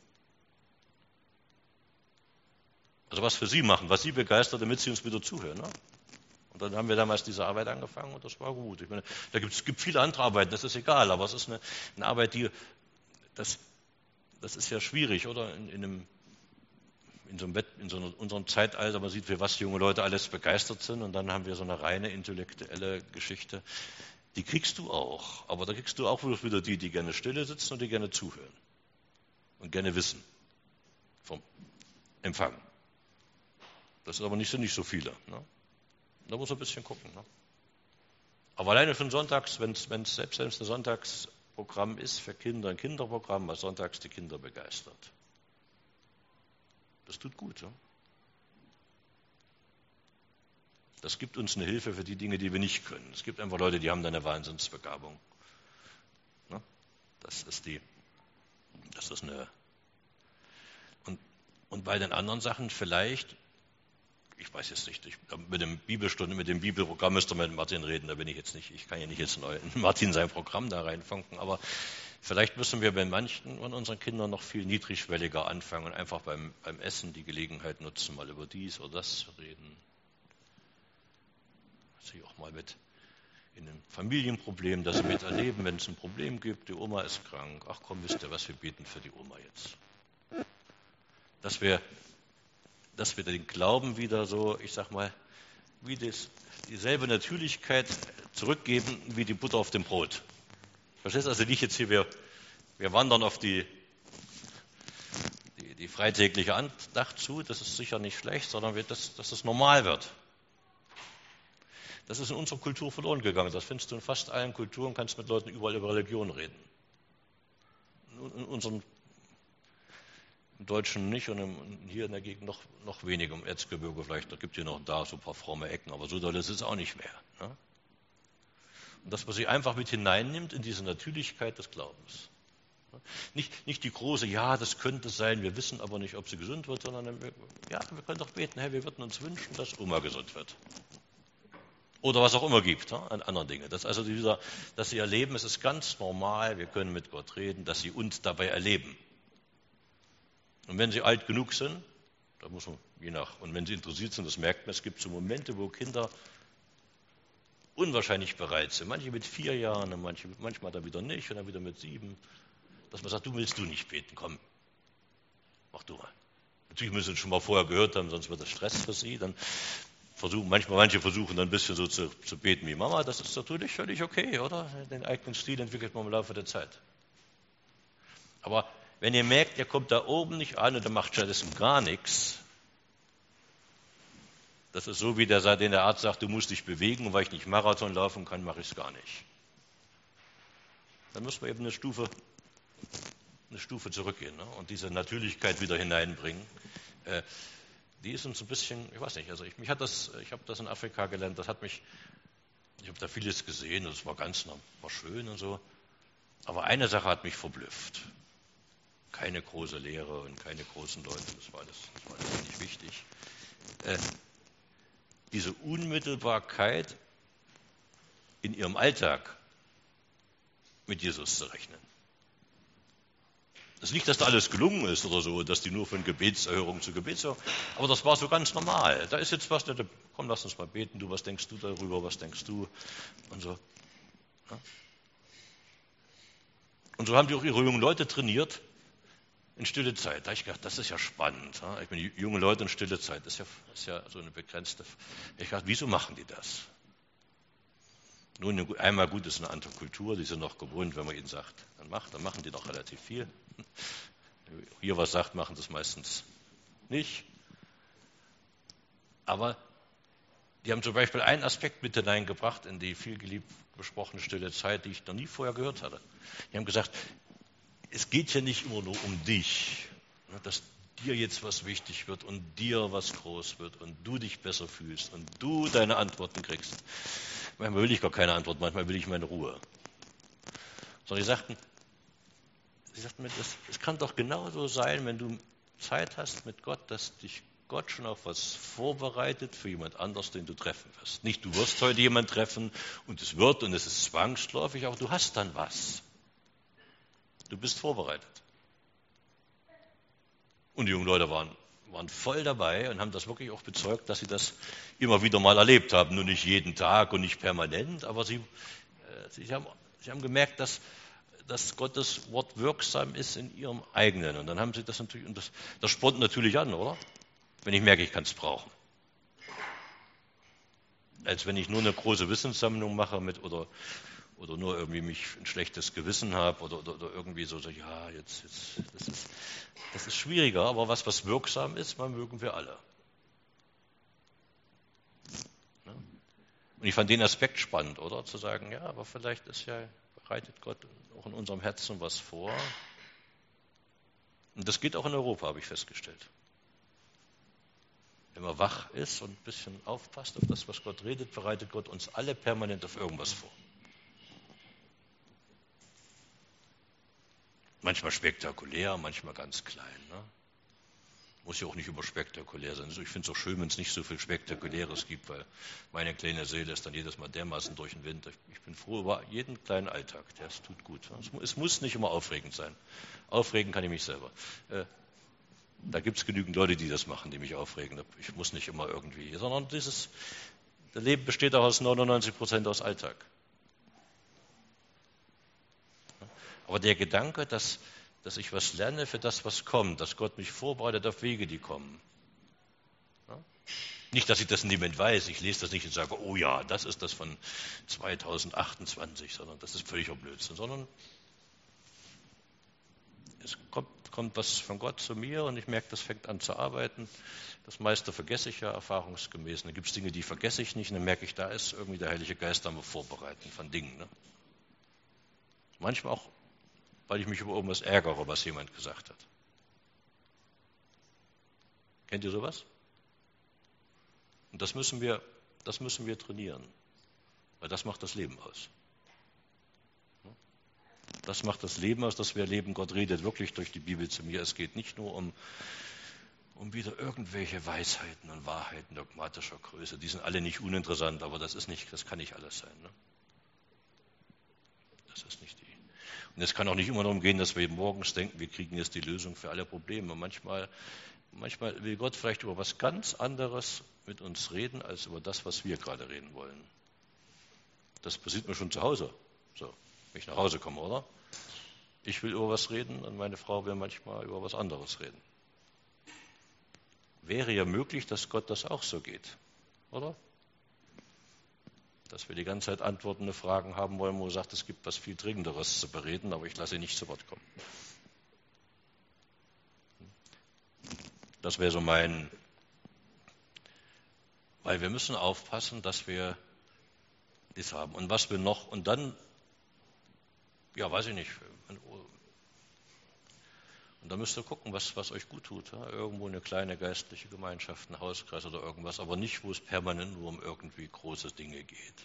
Also was für sie machen, was sie begeistert, damit sie uns wieder zuhören. Ne? Und dann haben wir damals diese Arbeit angefangen, und das war gut. Ich meine, da gibt es gibt viele andere Arbeiten, das ist egal, aber es ist eine, eine Arbeit, die, das, das ist ja schwierig, oder? In, in, einem, in, so einem Bett, in so einem, unserem Zeitalter, man sieht, für was junge Leute alles begeistert sind, und dann haben wir so eine reine intellektuelle Geschichte. Die kriegst du auch, aber da kriegst du auch wieder die, die gerne stille sitzen und die gerne zuhören und gerne wissen vom Empfang. Das sind aber nicht, sind nicht so viele. Ne? Da muss man ein bisschen gucken. Ne? Aber alleine für den Sonntags, wenn es selbst wenn es ein Sonntagsprogramm ist für Kinder, ein Kinderprogramm, was sonntags die Kinder begeistert. Das tut gut. Ne? Das gibt uns eine Hilfe für die Dinge, die wir nicht können. Es gibt einfach Leute, die haben da eine Wahnsinnsbegabung. Ne? Das ist die, das ist eine. Und, und bei den anderen Sachen vielleicht, ich weiß jetzt nicht, ich, mit dem Bibelstunde, mit dem Bibelprogramm müsste man mit Martin reden, da bin ich jetzt nicht, ich kann ja nicht jetzt neu in Martin sein Programm da reinfunken, aber vielleicht müssen wir bei manchen von unseren Kindern noch viel niedrigschwelliger anfangen und einfach beim, beim Essen die Gelegenheit nutzen, mal über dies oder das zu reden. Sie auch mal mit in einem Familienproblem, das sie miterleben, wenn es ein Problem gibt, die Oma ist krank, ach komm, wisst ihr was, wir beten für die Oma jetzt. Dass wir dass wir den Glauben wieder so, ich sag mal, wie das, dieselbe Natürlichkeit zurückgeben wie die Butter auf dem Brot. Verstehst du? Also nicht jetzt hier, wir, wir wandern auf die, die, die freitägliche Andacht zu, das ist sicher nicht schlecht, sondern wir, dass, dass das normal wird. Das ist in unserer Kultur verloren gegangen. Das findest du in fast allen Kulturen, kannst mit Leuten überall über Religion reden. In unserem im Deutschen nicht und im, hier in der Gegend noch, noch weniger, im Erzgebirge vielleicht, da gibt es hier noch da so ein paar fromme Ecken, aber so doll ist es auch nicht mehr. Ne? Und dass man sie einfach mit hineinnimmt in diese Natürlichkeit des Glaubens. Nicht, nicht die große, ja, das könnte sein, wir wissen aber nicht, ob sie gesund wird, sondern wir, ja, wir können doch beten, hey, wir würden uns wünschen, dass Oma gesund wird. Oder was auch immer gibt, ne, an anderen Dingen. Das also dieser, dass sie erleben, es ist ganz normal, wir können mit Gott reden, dass sie uns dabei erleben. Und wenn sie alt genug sind, da muss man je nach, und wenn sie interessiert sind, das merkt man, es gibt so Momente, wo Kinder unwahrscheinlich bereit sind. Manche mit vier Jahren, und manche, manchmal dann wieder nicht, und dann wieder mit sieben. Dass man sagt, du willst du nicht beten, komm, mach du mal. Natürlich müssen sie es schon mal vorher gehört haben, sonst wird das Stress für sie. Dann versuchen, manchmal manche versuchen dann ein bisschen so zu, zu beten wie Mama, das ist natürlich völlig okay, oder? Den eigenen Stil entwickelt man im Laufe der Zeit. Aber wenn ihr merkt, ihr kommt da oben nicht an und der macht stattdessen gar nichts, das ist so, wie der, den der Arzt sagt, du musst dich bewegen und weil ich nicht Marathon laufen kann, mache ich es gar nicht. Dann müssen wir eben eine Stufe, eine Stufe zurückgehen, ne? Und diese Natürlichkeit wieder hineinbringen. Äh, die ist uns ein bisschen, ich weiß nicht, also ich, mich hat das, ich habe das in Afrika gelernt, das hat mich, ich habe da vieles gesehen und es war ganz, war schön und so, aber eine Sache hat mich verblüfft. Keine große Lehre und keine großen Leute, das war alles, das war alles nicht wichtig. Äh, diese Unmittelbarkeit in ihrem Alltag mit Jesus zu rechnen. Das ist nicht, dass da alles gelungen ist oder so, dass die nur von Gebetserhörung zu Gebetserhörung, aber das war so ganz normal. Da ist jetzt was, komm, lass uns mal beten, du, was denkst du darüber, was denkst du und so. Ja. Und so haben die auch ihre jungen Leute trainiert, in stille Zeit. Da habe ich gedacht, das ist ja spannend. Ja? Ich meine, junge Leute in stille Zeit, das ist ja, das ist ja so eine begrenzte. Ich dachte, wieso machen die das? Nun, einmal gut, ist eine andere Kultur, die sind noch gewohnt, wenn man ihnen sagt, dann macht, dann machen die noch relativ viel. Hier was sagt, machen das meistens nicht. Aber die haben zum Beispiel einen Aspekt mit hineingebracht in die viel geliebt besprochene stille Zeit, die ich noch nie vorher gehört hatte. Die haben gesagt, es geht ja nicht immer nur um dich, dass dir jetzt was wichtig wird und dir was groß wird und du dich besser fühlst und du deine Antworten kriegst. Manchmal will ich gar keine Antwort, manchmal will ich meine Ruhe. Sondern sie sagten, sie sagten mir, das, das kann doch genauso sein, wenn du Zeit hast mit Gott, dass dich Gott schon auf was vorbereitet für jemand anders, den du treffen wirst. Nicht, du wirst heute jemanden treffen und es wird und es ist zwangsläufig, aber du hast dann was. Du bist vorbereitet. Und die jungen Leute waren, waren voll dabei und haben das wirklich auch bezeugt, dass sie das immer wieder mal erlebt haben. Nur nicht jeden Tag und nicht permanent, aber sie, äh, sie, haben, sie haben gemerkt, dass, dass Gottes Wort wirksam ist in ihrem eigenen. Und dann haben sie das natürlich, und das, das spornt natürlich an, oder? Wenn ich merke, ich kann es brauchen. Als wenn ich nur eine große Wissenssammlung mache mit oder oder nur irgendwie mich ein schlechtes Gewissen habe oder, oder, oder irgendwie so, so ja, jetzt, jetzt das, ist, das ist schwieriger, aber was, was wirksam ist, man mögen wir alle. Ne? Und ich fand den Aspekt spannend, oder? Zu sagen, ja, aber vielleicht ist ja, bereitet Gott auch in unserem Herzen was vor. Und das geht auch in Europa, habe ich festgestellt. Wenn man wach ist und ein bisschen aufpasst auf das, was Gott redet, bereitet Gott uns alle permanent auf irgendwas vor. Manchmal spektakulär, manchmal ganz klein. Ne? Muss ja auch nicht immer spektakulär sein. Also ich finde es auch schön, wenn es nicht so viel Spektakuläres gibt, weil meine kleine Seele ist dann jedes Mal dermaßen durch den Wind. Ich bin froh über jeden kleinen Alltag, der es tut gut. Es muss nicht immer aufregend sein. Aufregen kann ich mich selber. Da gibt es genügend Leute, die das machen, die mich aufregen. Ich muss nicht immer irgendwie, sondern dieses, das Leben besteht auch aus neunundneunzig Prozent aus Alltag. Aber der Gedanke, dass, dass ich was lerne für das, was kommt, dass Gott mich vorbereitet auf Wege, die kommen, Ja? Nicht, dass ich das in dem Moment weiß, ich lese das nicht und sage, oh ja, das ist das von zweitausendachtundzwanzig, sondern das ist völliger Blödsinn, sondern es kommt, kommt was von Gott zu mir und ich merke, das fängt an zu arbeiten. Das meiste vergesse ich ja erfahrungsgemäß. Dann gibt es Dinge, die vergesse ich nicht und dann merke ich, da ist irgendwie der Heilige Geist am Vorbereiten von Dingen. Ne? Manchmal auch, weil ich mich über irgendwas ärgere, was jemand gesagt hat. Kennt ihr sowas? Und das müssen wir, das müssen wir trainieren, weil das macht das Leben aus. Das macht das Leben aus, dass wir erleben, Gott redet wirklich durch die Bibel zu mir. Es geht nicht nur um, um wieder irgendwelche Weisheiten und Wahrheiten dogmatischer Größe. Die sind alle nicht uninteressant, aber das ist nicht, das kann nicht alles sein. Ne? Das ist nicht die. Und es kann auch nicht immer darum gehen, dass wir morgens denken, wir kriegen jetzt die Lösung für alle Probleme. Manchmal, manchmal will Gott vielleicht über was ganz anderes mit uns reden, als über das, was wir gerade reden wollen. Das passiert mir schon zu Hause. So, wenn ich nach Hause komme, oder? Ich will über was reden und meine Frau will manchmal über was anderes reden. Wäre ja möglich, dass Gott das auch so geht, oder? Dass wir die ganze Zeit antwortende Fragen haben wollen, wo er sagt, es gibt was viel Dringenderes zu bereden, aber ich lasse ihn nicht zu Wort kommen. Das wäre so mein, weil wir müssen aufpassen, dass wir das haben. Und was wir noch, und dann, ja, weiß ich nicht, und da müsst ihr gucken, was, was euch gut tut. Ja? Irgendwo eine kleine geistliche Gemeinschaft, ein Hauskreis oder irgendwas, aber nicht, wo es permanent nur um irgendwie große Dinge geht.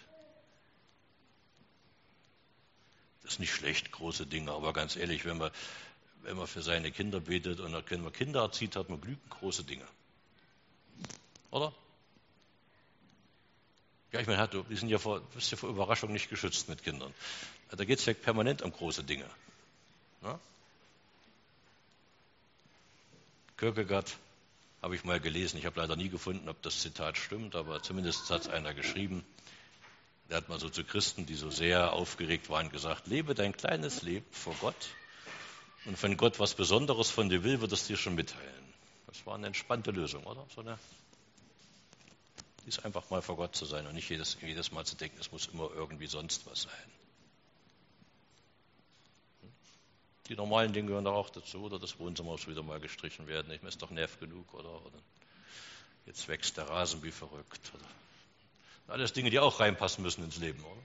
Das ist nicht schlecht, große Dinge, aber ganz ehrlich, wenn man, wenn man für seine Kinder betet und wenn man Kinder erzieht, hat man genügend große Dinge. Oder? Ja, ich meine, die sind ja vor, bist ja vor Überraschung nicht geschützt mit Kindern. Da geht es ja permanent um große Dinge. Ja? Kierkegaard habe ich mal gelesen, ich habe leider nie gefunden, ob das Zitat stimmt, aber zumindest hat es einer geschrieben. Der hat mal so zu Christen, die so sehr aufgeregt waren, gesagt, lebe dein kleines Leben vor Gott und wenn Gott was Besonderes von dir will, wird es dir schon mitteilen. Das war eine entspannte Lösung, oder? So eine, die ist einfach mal vor Gott zu sein und nicht jedes, jedes Mal zu denken, es muss immer irgendwie sonst was sein. Die normalen Dinge gehören doch auch dazu, oder das Wohnzimmer muss wieder mal gestrichen werden. Ich meine, ist doch nerv genug, oder? oder jetzt wächst der Rasen wie verrückt. Oder? Alles Dinge, die auch reinpassen müssen ins Leben, oder?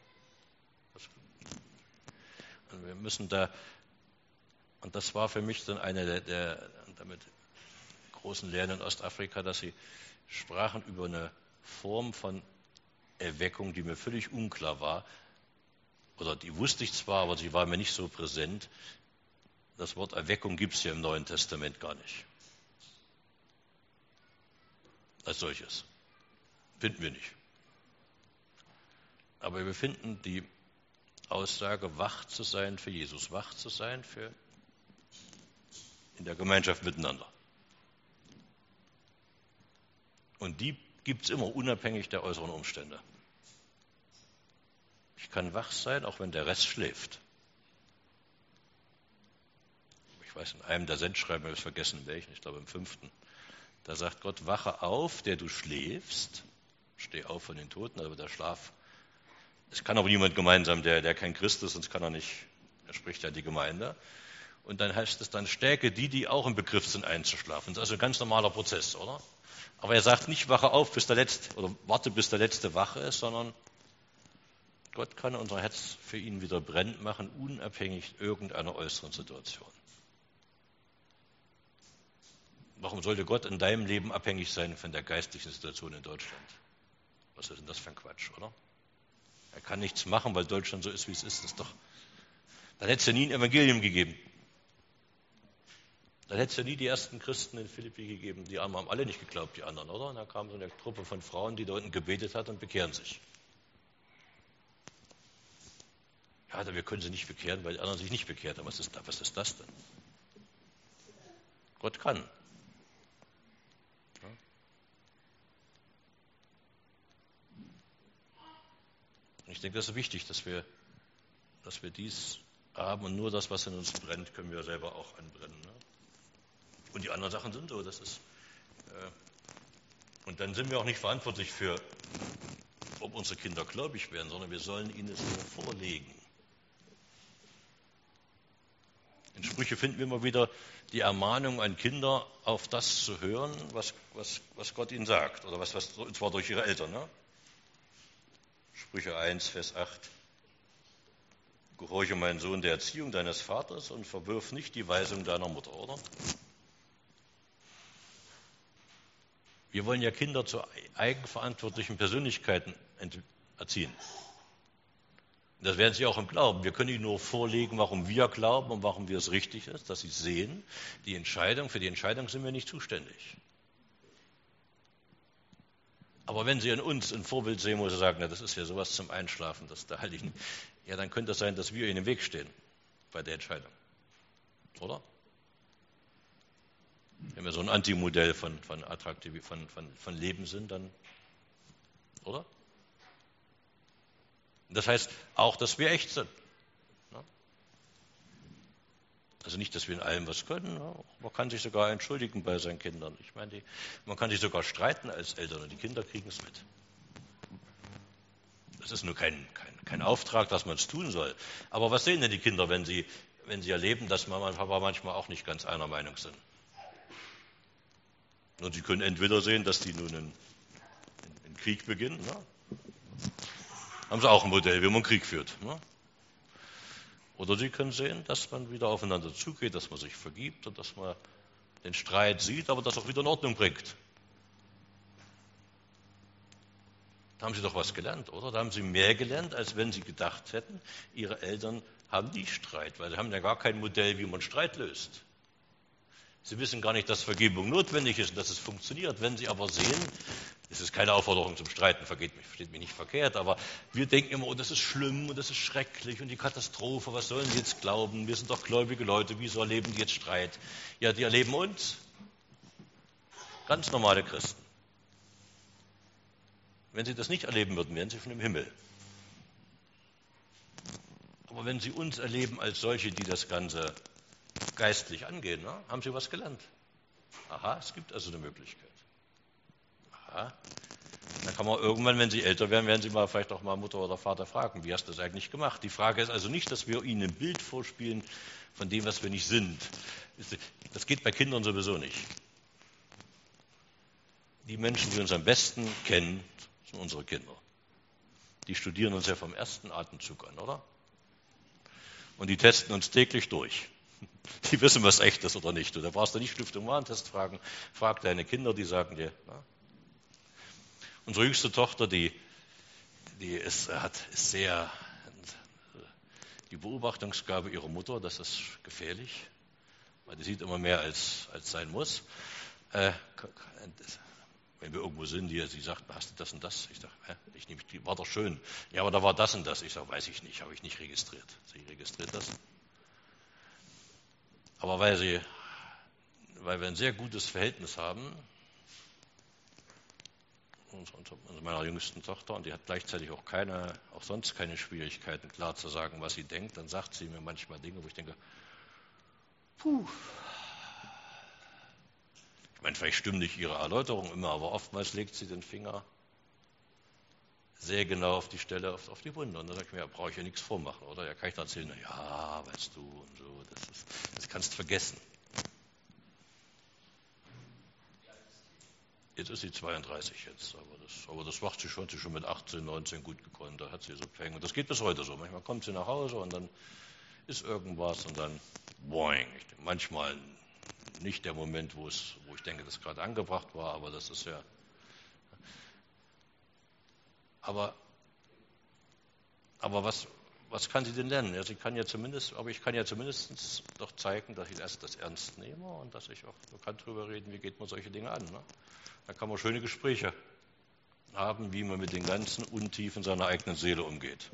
Und wir müssen da, und das war für mich dann eine der, der damit großen Lehren in Ostafrika, dass sie sprachen über eine Form von Erweckung, die mir völlig unklar war, oder die wusste ich zwar, aber sie war mir nicht so präsent. Das Wort Erweckung gibt es ja im Neuen Testament gar nicht. Als solches. Finden wir nicht. Aber wir finden die Aussage, wach zu sein für Jesus, wach zu sein für in der Gemeinschaft miteinander. Und die gibt es immer unabhängig der äußeren Umstände. Ich kann wach sein, auch wenn der Rest schläft. Ich weiß, in einem der Sendschreiben, ich habe es vergessen, welchen, ich glaube im fünften, da sagt Gott, wache auf, der du schläfst, steh auf von den Toten, aber der Schlaf, es kann aber niemand gemeinsam, der, der kein Christ ist, sonst kann er nicht, er spricht ja die Gemeinde. Und dann heißt es dann, stärke die, die auch im Begriff sind einzuschlafen. Das ist also ein ganz normaler Prozess, oder? Aber er sagt nicht, wache auf, bis der Letzte, oder warte, bis der Letzte wache ist, sondern Gott kann unser Herz für ihn wieder brennend machen, unabhängig irgendeiner äußeren Situation. Warum sollte Gott in deinem Leben abhängig sein von der geistlichen Situation in Deutschland? Was ist denn das für ein Quatsch, oder? Er kann nichts machen, weil Deutschland so ist, wie es ist. Das ist doch, dann hätte es ja nie ein Evangelium gegeben. Dann hätte es ja nie die ersten Christen in Philippi gegeben. Die haben alle nicht geglaubt, die anderen, oder? Und da kam so eine Truppe von Frauen, die da unten gebetet hat und bekehren sich. Ja, wir können sie nicht bekehren, weil die anderen sich nicht bekehrt haben. Was ist, was ist das denn? Gott kann. Und ich denke, das ist wichtig, dass wir, dass wir dies haben und nur das, was in uns brennt, können wir selber auch anbrennen. Ne? Und die anderen Sachen sind so, das ist, äh, Und dann sind wir auch nicht verantwortlich für, ob unsere Kinder gläubig werden, sondern wir sollen ihnen es nur vorlegen. In Sprüche finden wir immer wieder die Ermahnung an Kinder, auf das zu hören, was, was, was Gott ihnen sagt. Oder was, was, und zwar durch ihre Eltern. Ne? Sprüche eins, Vers acht. Gehorche, mein Sohn, der Erziehung deines Vaters und verwirf nicht die Weisung deiner Mutter, oder? Wir wollen ja Kinder zu eigenverantwortlichen Persönlichkeiten erziehen. Das werden sie auch im Glauben. Wir können ihnen nur vorlegen, warum wir glauben und warum wir es richtig ist, dass sie sehen, die Entscheidung, für die Entscheidung sind wir nicht zuständig. Aber wenn sie in uns ein Vorbild sehen, wo sie sagen, na, das ist ja sowas zum Einschlafen, das da halte ich nicht, ja, dann könnte es sein, dass wir ihnen im Weg stehen bei der Entscheidung. Oder? Wenn wir so ein Antimodell von, von, Attraktiv- von, von, von Leben sind, dann, oder? Das heißt auch, dass wir echt sind. Also nicht, dass wir in allem was können. Man kann sich sogar entschuldigen bei seinen Kindern. Ich meine, die, man kann sich sogar streiten als Eltern und die Kinder kriegen es mit. Das ist nur kein, kein, kein Auftrag, dass man es tun soll. Aber was sehen denn die Kinder, wenn sie, wenn sie erleben, dass Mama und Papa manchmal auch nicht ganz einer Meinung sind? Und sie können entweder sehen, dass die nun einen, einen Krieg beginnen. Ne? Haben sie auch ein Modell, wie man Krieg führt. Ne? Oder sie können sehen, dass man wieder aufeinander zugeht, dass man sich vergibt und dass man den Streit sieht, aber das auch wieder in Ordnung bringt. Da haben sie doch was gelernt, oder? Da haben sie mehr gelernt, als wenn sie gedacht hätten, ihre Eltern haben nie Streit, weil sie haben ja gar kein Modell, wie man Streit löst. Sie wissen gar nicht, dass Vergebung notwendig ist und dass es funktioniert. Wenn sie aber sehen, es ist keine Aufforderung zum Streiten, versteht mich, versteht mich nicht verkehrt, aber wir denken immer, oh, das ist schlimm und das ist schrecklich und die Katastrophe, was sollen die jetzt glauben? Wir sind doch gläubige Leute, wieso erleben die jetzt Streit? Ja, die erleben uns. Ganz normale Christen. Wenn sie das nicht erleben würden, wären sie schon im Himmel. Aber wenn sie uns erleben als solche, die das Ganze geistlich angehen, ne, haben sie was gelernt. Aha, es gibt also eine Möglichkeit. Aha. Dann kann man irgendwann, wenn sie älter werden, werden sie mal vielleicht auch mal Mutter oder Vater fragen, wie hast du das eigentlich gemacht? Die Frage ist also nicht, dass wir ihnen ein Bild vorspielen von dem, was wir nicht sind. Das geht bei Kindern sowieso nicht. Die Menschen, die uns am besten kennen, sind unsere Kinder. Die studieren uns ja vom ersten Atemzug an, oder? Und die testen uns täglich durch. Die wissen, was echt ist oder nicht. Und da brauchst du nicht Stiftung Warentest fragen. Frag deine Kinder, die sagen dir. Na? Unsere jüngste Tochter, die, die ist, hat, ist sehr, die Beobachtungsgabe ihrer Mutter, das ist gefährlich, weil die sieht immer mehr, als, als sein muss. Äh, wenn wir irgendwo sind, die, sie sagt, hast du das und das? Ich sage, hä, ich nehme, die war doch schön. Ja, aber da war das und das. Ich sage, weiß ich nicht, habe ich nicht registriert. Sie registriert das. Aber weil, sie, weil wir ein sehr gutes Verhältnis haben, und meiner jüngsten Tochter, und die hat gleichzeitig auch keine, auch sonst keine Schwierigkeiten, klar zu sagen, was sie denkt, dann sagt sie mir manchmal Dinge, wo ich denke, puh. Ich meine, vielleicht stimmt nicht ihre Erläuterung immer, aber oftmals legt sie den Finger sehr genau auf die Stelle, auf, auf die Wunde. Und dann sage ich mir, ja, brauche ich ja nichts vormachen, oder? Ja, kann ich dann erzählen, na ja, weißt du, und so, das, ist, das kannst du vergessen. Jetzt ist sie zweiunddreißig jetzt, aber das, aber das macht sie schon, sie schon mit achtzehn, neunzehn gut gekonnt, da hat sie so Pfänge. Und das geht bis heute so. Manchmal kommt sie nach Hause und dann ist irgendwas und dann boing. Manchmal nicht der Moment, wo, es, wo ich denke, das gerade angebracht war, aber das ist ja. Aber, aber was, was kann sie denn lernen? Ja, sie kann ja zumindest, aber ich kann ja zumindest doch zeigen, dass ich erst das ernst nehme und dass ich auch kann drüber reden, wie geht man solche Dinge an. Ne? Da kann man schöne Gespräche haben, wie man mit den ganzen Untiefen seiner eigenen Seele umgeht.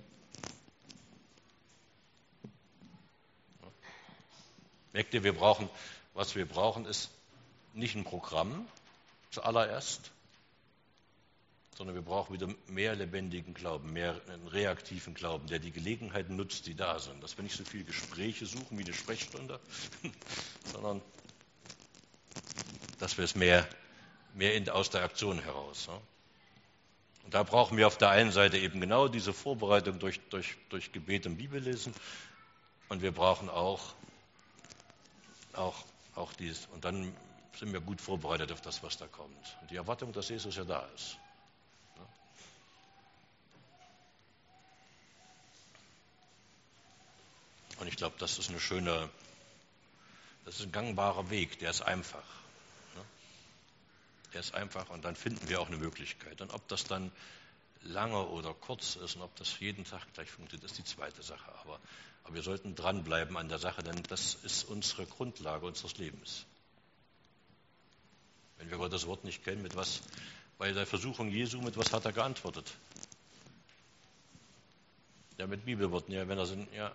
Merkt ihr, wir brauchen, was wir brauchen, ist nicht ein Programm zuallererst, sondern wir brauchen wieder mehr lebendigen Glauben, mehr einen reaktiven Glauben, der die Gelegenheiten nutzt, die da sind. Dass wir nicht so viele Gespräche suchen wie eine Sprechstunde, sondern dass wir es mehr mehr in, aus der Aktion heraus. Ja. Und da brauchen wir auf der einen Seite eben genau diese Vorbereitung durch, durch, durch Gebet und Bibellesen. Und wir brauchen auch, auch, auch dies. Und dann sind wir gut vorbereitet auf das, was da kommt. Und die Erwartung, dass Jesus ja da ist. Ja. Und ich glaube, das ist eine schöne, das ist ein gangbarer Weg, der ist einfach. Ja. Der ist einfach und dann finden wir auch eine Möglichkeit. Und ob das dann lange oder kurz ist und ob das jeden Tag gleich funktioniert, ist die zweite Sache. Aber, aber wir sollten dranbleiben an der Sache, denn das ist unsere Grundlage unseres Lebens. Wenn wir Gottes Wort nicht kennen, mit was, bei der Versuchung Jesu, mit was hat er geantwortet? Ja, mit Bibelworten, ja, wenn er sind, ja.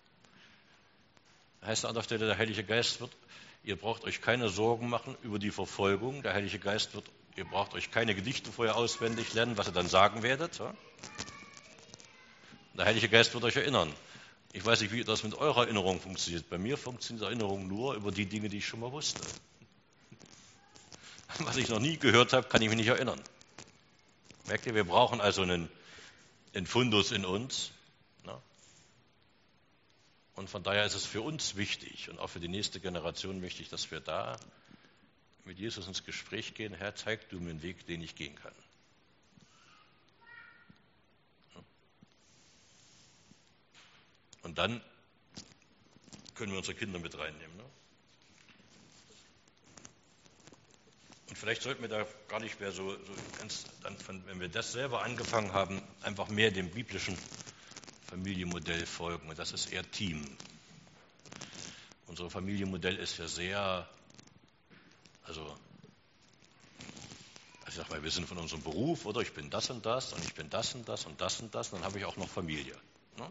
Heißt an der Stelle, der Heilige Geist wird, ihr braucht euch keine Sorgen machen über die Verfolgung, der Heilige Geist wird, ihr braucht euch keine Gedichte vorher auswendig lernen, was ihr dann sagen werdet. Ja? Der Heilige Geist wird euch erinnern. Ich weiß nicht, wie das mit eurer Erinnerung funktioniert. Bei mir funktioniert Erinnerung nur über die Dinge, die ich schon mal wusste. Was ich noch nie gehört habe, kann ich mich nicht erinnern. Merkt ihr, wir brauchen also einen, einen Fundus in uns. Na? Und von daher ist es für uns wichtig und auch für die nächste Generation wichtig, dass wir da mit Jesus ins Gespräch gehen. Herr, zeig du mir einen Weg, den ich gehen kann. Und dann können wir unsere Kinder mit reinnehmen. Ne? Und vielleicht sollten wir da gar nicht mehr so, so ganz, dann von, wenn wir das selber angefangen haben, einfach mehr dem biblischen Familienmodell folgen. Und das ist eher Team. Unser Familienmodell ist ja sehr, also, also ich sag mal, wir sind von unserem Beruf, oder? Ich bin das und das und ich bin das und das und das und das und dann habe ich auch noch Familie. Ne?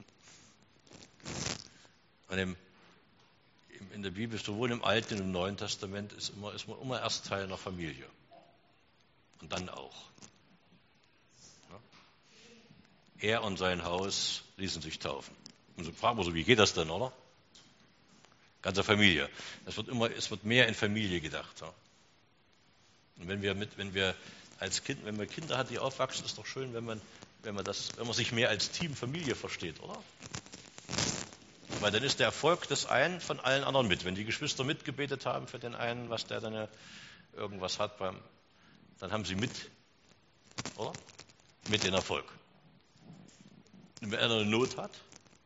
Und im, in der Bibel, sowohl im Alten wie im Neuen Testament, ist, immer, ist man immer erst Teil einer Familie. Und dann auch. Ne? Er und sein Haus ließen sich taufen. Und so fragen wir so, wie geht das denn, oder? Ganze Familie. Es wird immer, es wird mehr in Familie gedacht. Ja? Und wenn wir mit, wenn wir als Kind, wenn man Kinder hat, die aufwachsen, ist doch schön, wenn man, wenn man das, wenn man sich mehr als Team Familie versteht, oder? Weil dann ist der Erfolg des einen von allen anderen mit. Wenn die Geschwister mitgebetet haben für den einen, was der dann ja irgendwas hat, beim, dann haben sie mit, oder? Mit den Erfolg. Und wenn einer eine Not hat,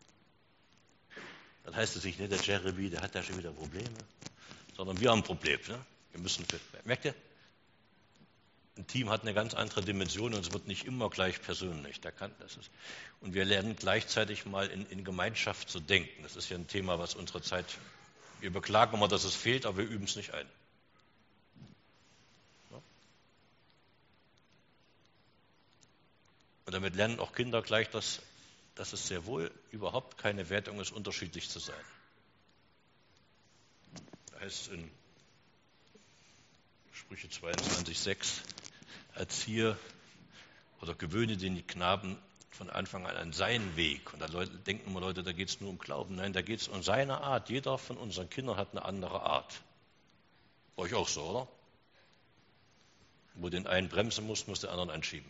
dann heißt es nicht, ne, der Jeremy, der hat ja schon wieder Probleme, sondern wir haben ein Problem. Ne? Wir müssen, merkt ihr? Ein Team hat eine ganz andere Dimension und es wird nicht immer gleich persönlich. Da kann, das ist, und wir lernen gleichzeitig mal in, in Gemeinschaft zu denken. Das ist ja ein Thema, was unsere Zeit, wir beklagen immer, dass es fehlt, aber wir üben es nicht ein. Ja? Und damit lernen auch Kinder gleich, dass, dass es sehr wohl überhaupt keine Wertung ist, unterschiedlich zu sein. Da heißt es in Sprüche zweiundzwanzig sechs, erziehe oder gewöhne den Knaben von Anfang an an seinen Weg. Und da Leute, denken immer Leute, da geht es nur um Glauben. Nein, da geht es um seine Art. Jeder von unseren Kindern hat eine andere Art. Bei euch auch so, oder? Wo den einen bremsen muss, muss der anderen anschieben.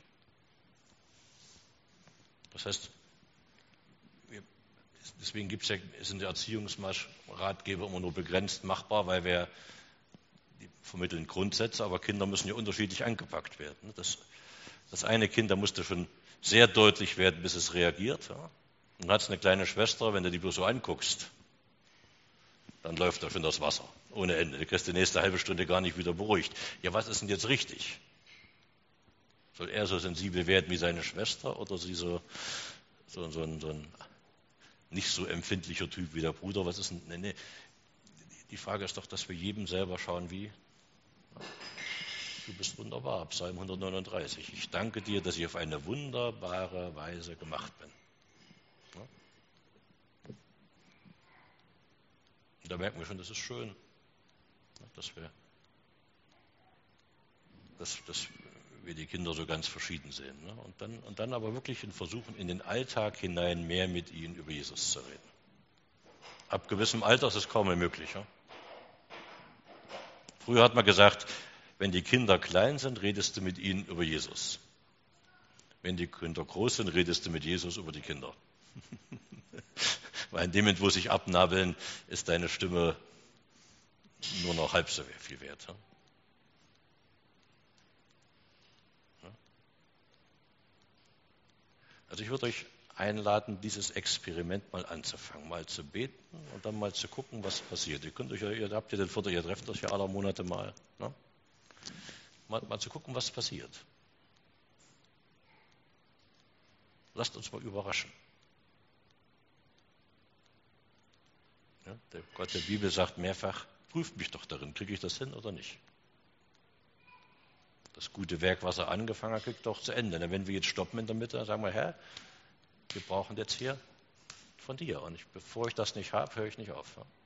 Das heißt, wir, deswegen gibt's ja, sind die Erziehungsratgeber immer nur begrenzt machbar, weil wir die vermitteln Grundsätze, aber Kinder müssen ja unterschiedlich angepackt werden. Das, das eine Kind, da musste schon sehr deutlich werden, bis es reagiert. Ja. Und hat es eine kleine Schwester, wenn du die bloß so anguckst, dann läuft da schon das Wasser, ohne Ende. Du kriegst die nächste halbe Stunde gar nicht wieder beruhigt. Ja, was ist denn jetzt richtig? Soll er so sensibel werden wie seine Schwester oder sie so, so, so, ein, so ein nicht so empfindlicher Typ wie der Bruder? Was ist denn, nee, nee. Die Frage ist doch, dass wir jedem selber schauen, wie. Du bist wunderbar, Psalm hundertneununddreißig. Ich danke dir, dass ich auf eine wunderbare Weise gemacht bin. Und da merken wir schon, das ist schön, dass wir, dass, dass wir die Kinder so ganz verschieden sehen. Und dann, und dann aber wirklich versuchen, in den Alltag hinein mehr mit ihnen über Jesus zu reden. Ab gewissem Alter ist es kaum mehr möglich. Ja? Früher hat man gesagt, Wenn die Kinder klein sind, redest du mit ihnen über Jesus. Wenn die Kinder groß sind, redest du mit Jesus über die Kinder. Weil in dem Moment, wo sie sich abnabeln, ist deine Stimme nur noch halb so viel wert. Also ich würde euch einladen, dieses Experiment mal anzufangen, mal zu beten und dann mal zu gucken, was passiert. Ihr könnt euch, ihr habt ja den Vorteil, ihr trefft euch ja aller Monate mal, ne? mal. Mal zu gucken, was passiert. Lasst uns mal überraschen. Ja, der Gott der Bibel sagt mehrfach, prüft mich doch darin, kriege ich das hin oder nicht? Das gute Werk, was er angefangen hat, kriegt doch zu Ende. Und wenn wir jetzt stoppen in der Mitte, dann sagen wir, Herr, wir brauchen jetzt hier von dir. Und ich, bevor ich das nicht habe, höre ich nicht auf.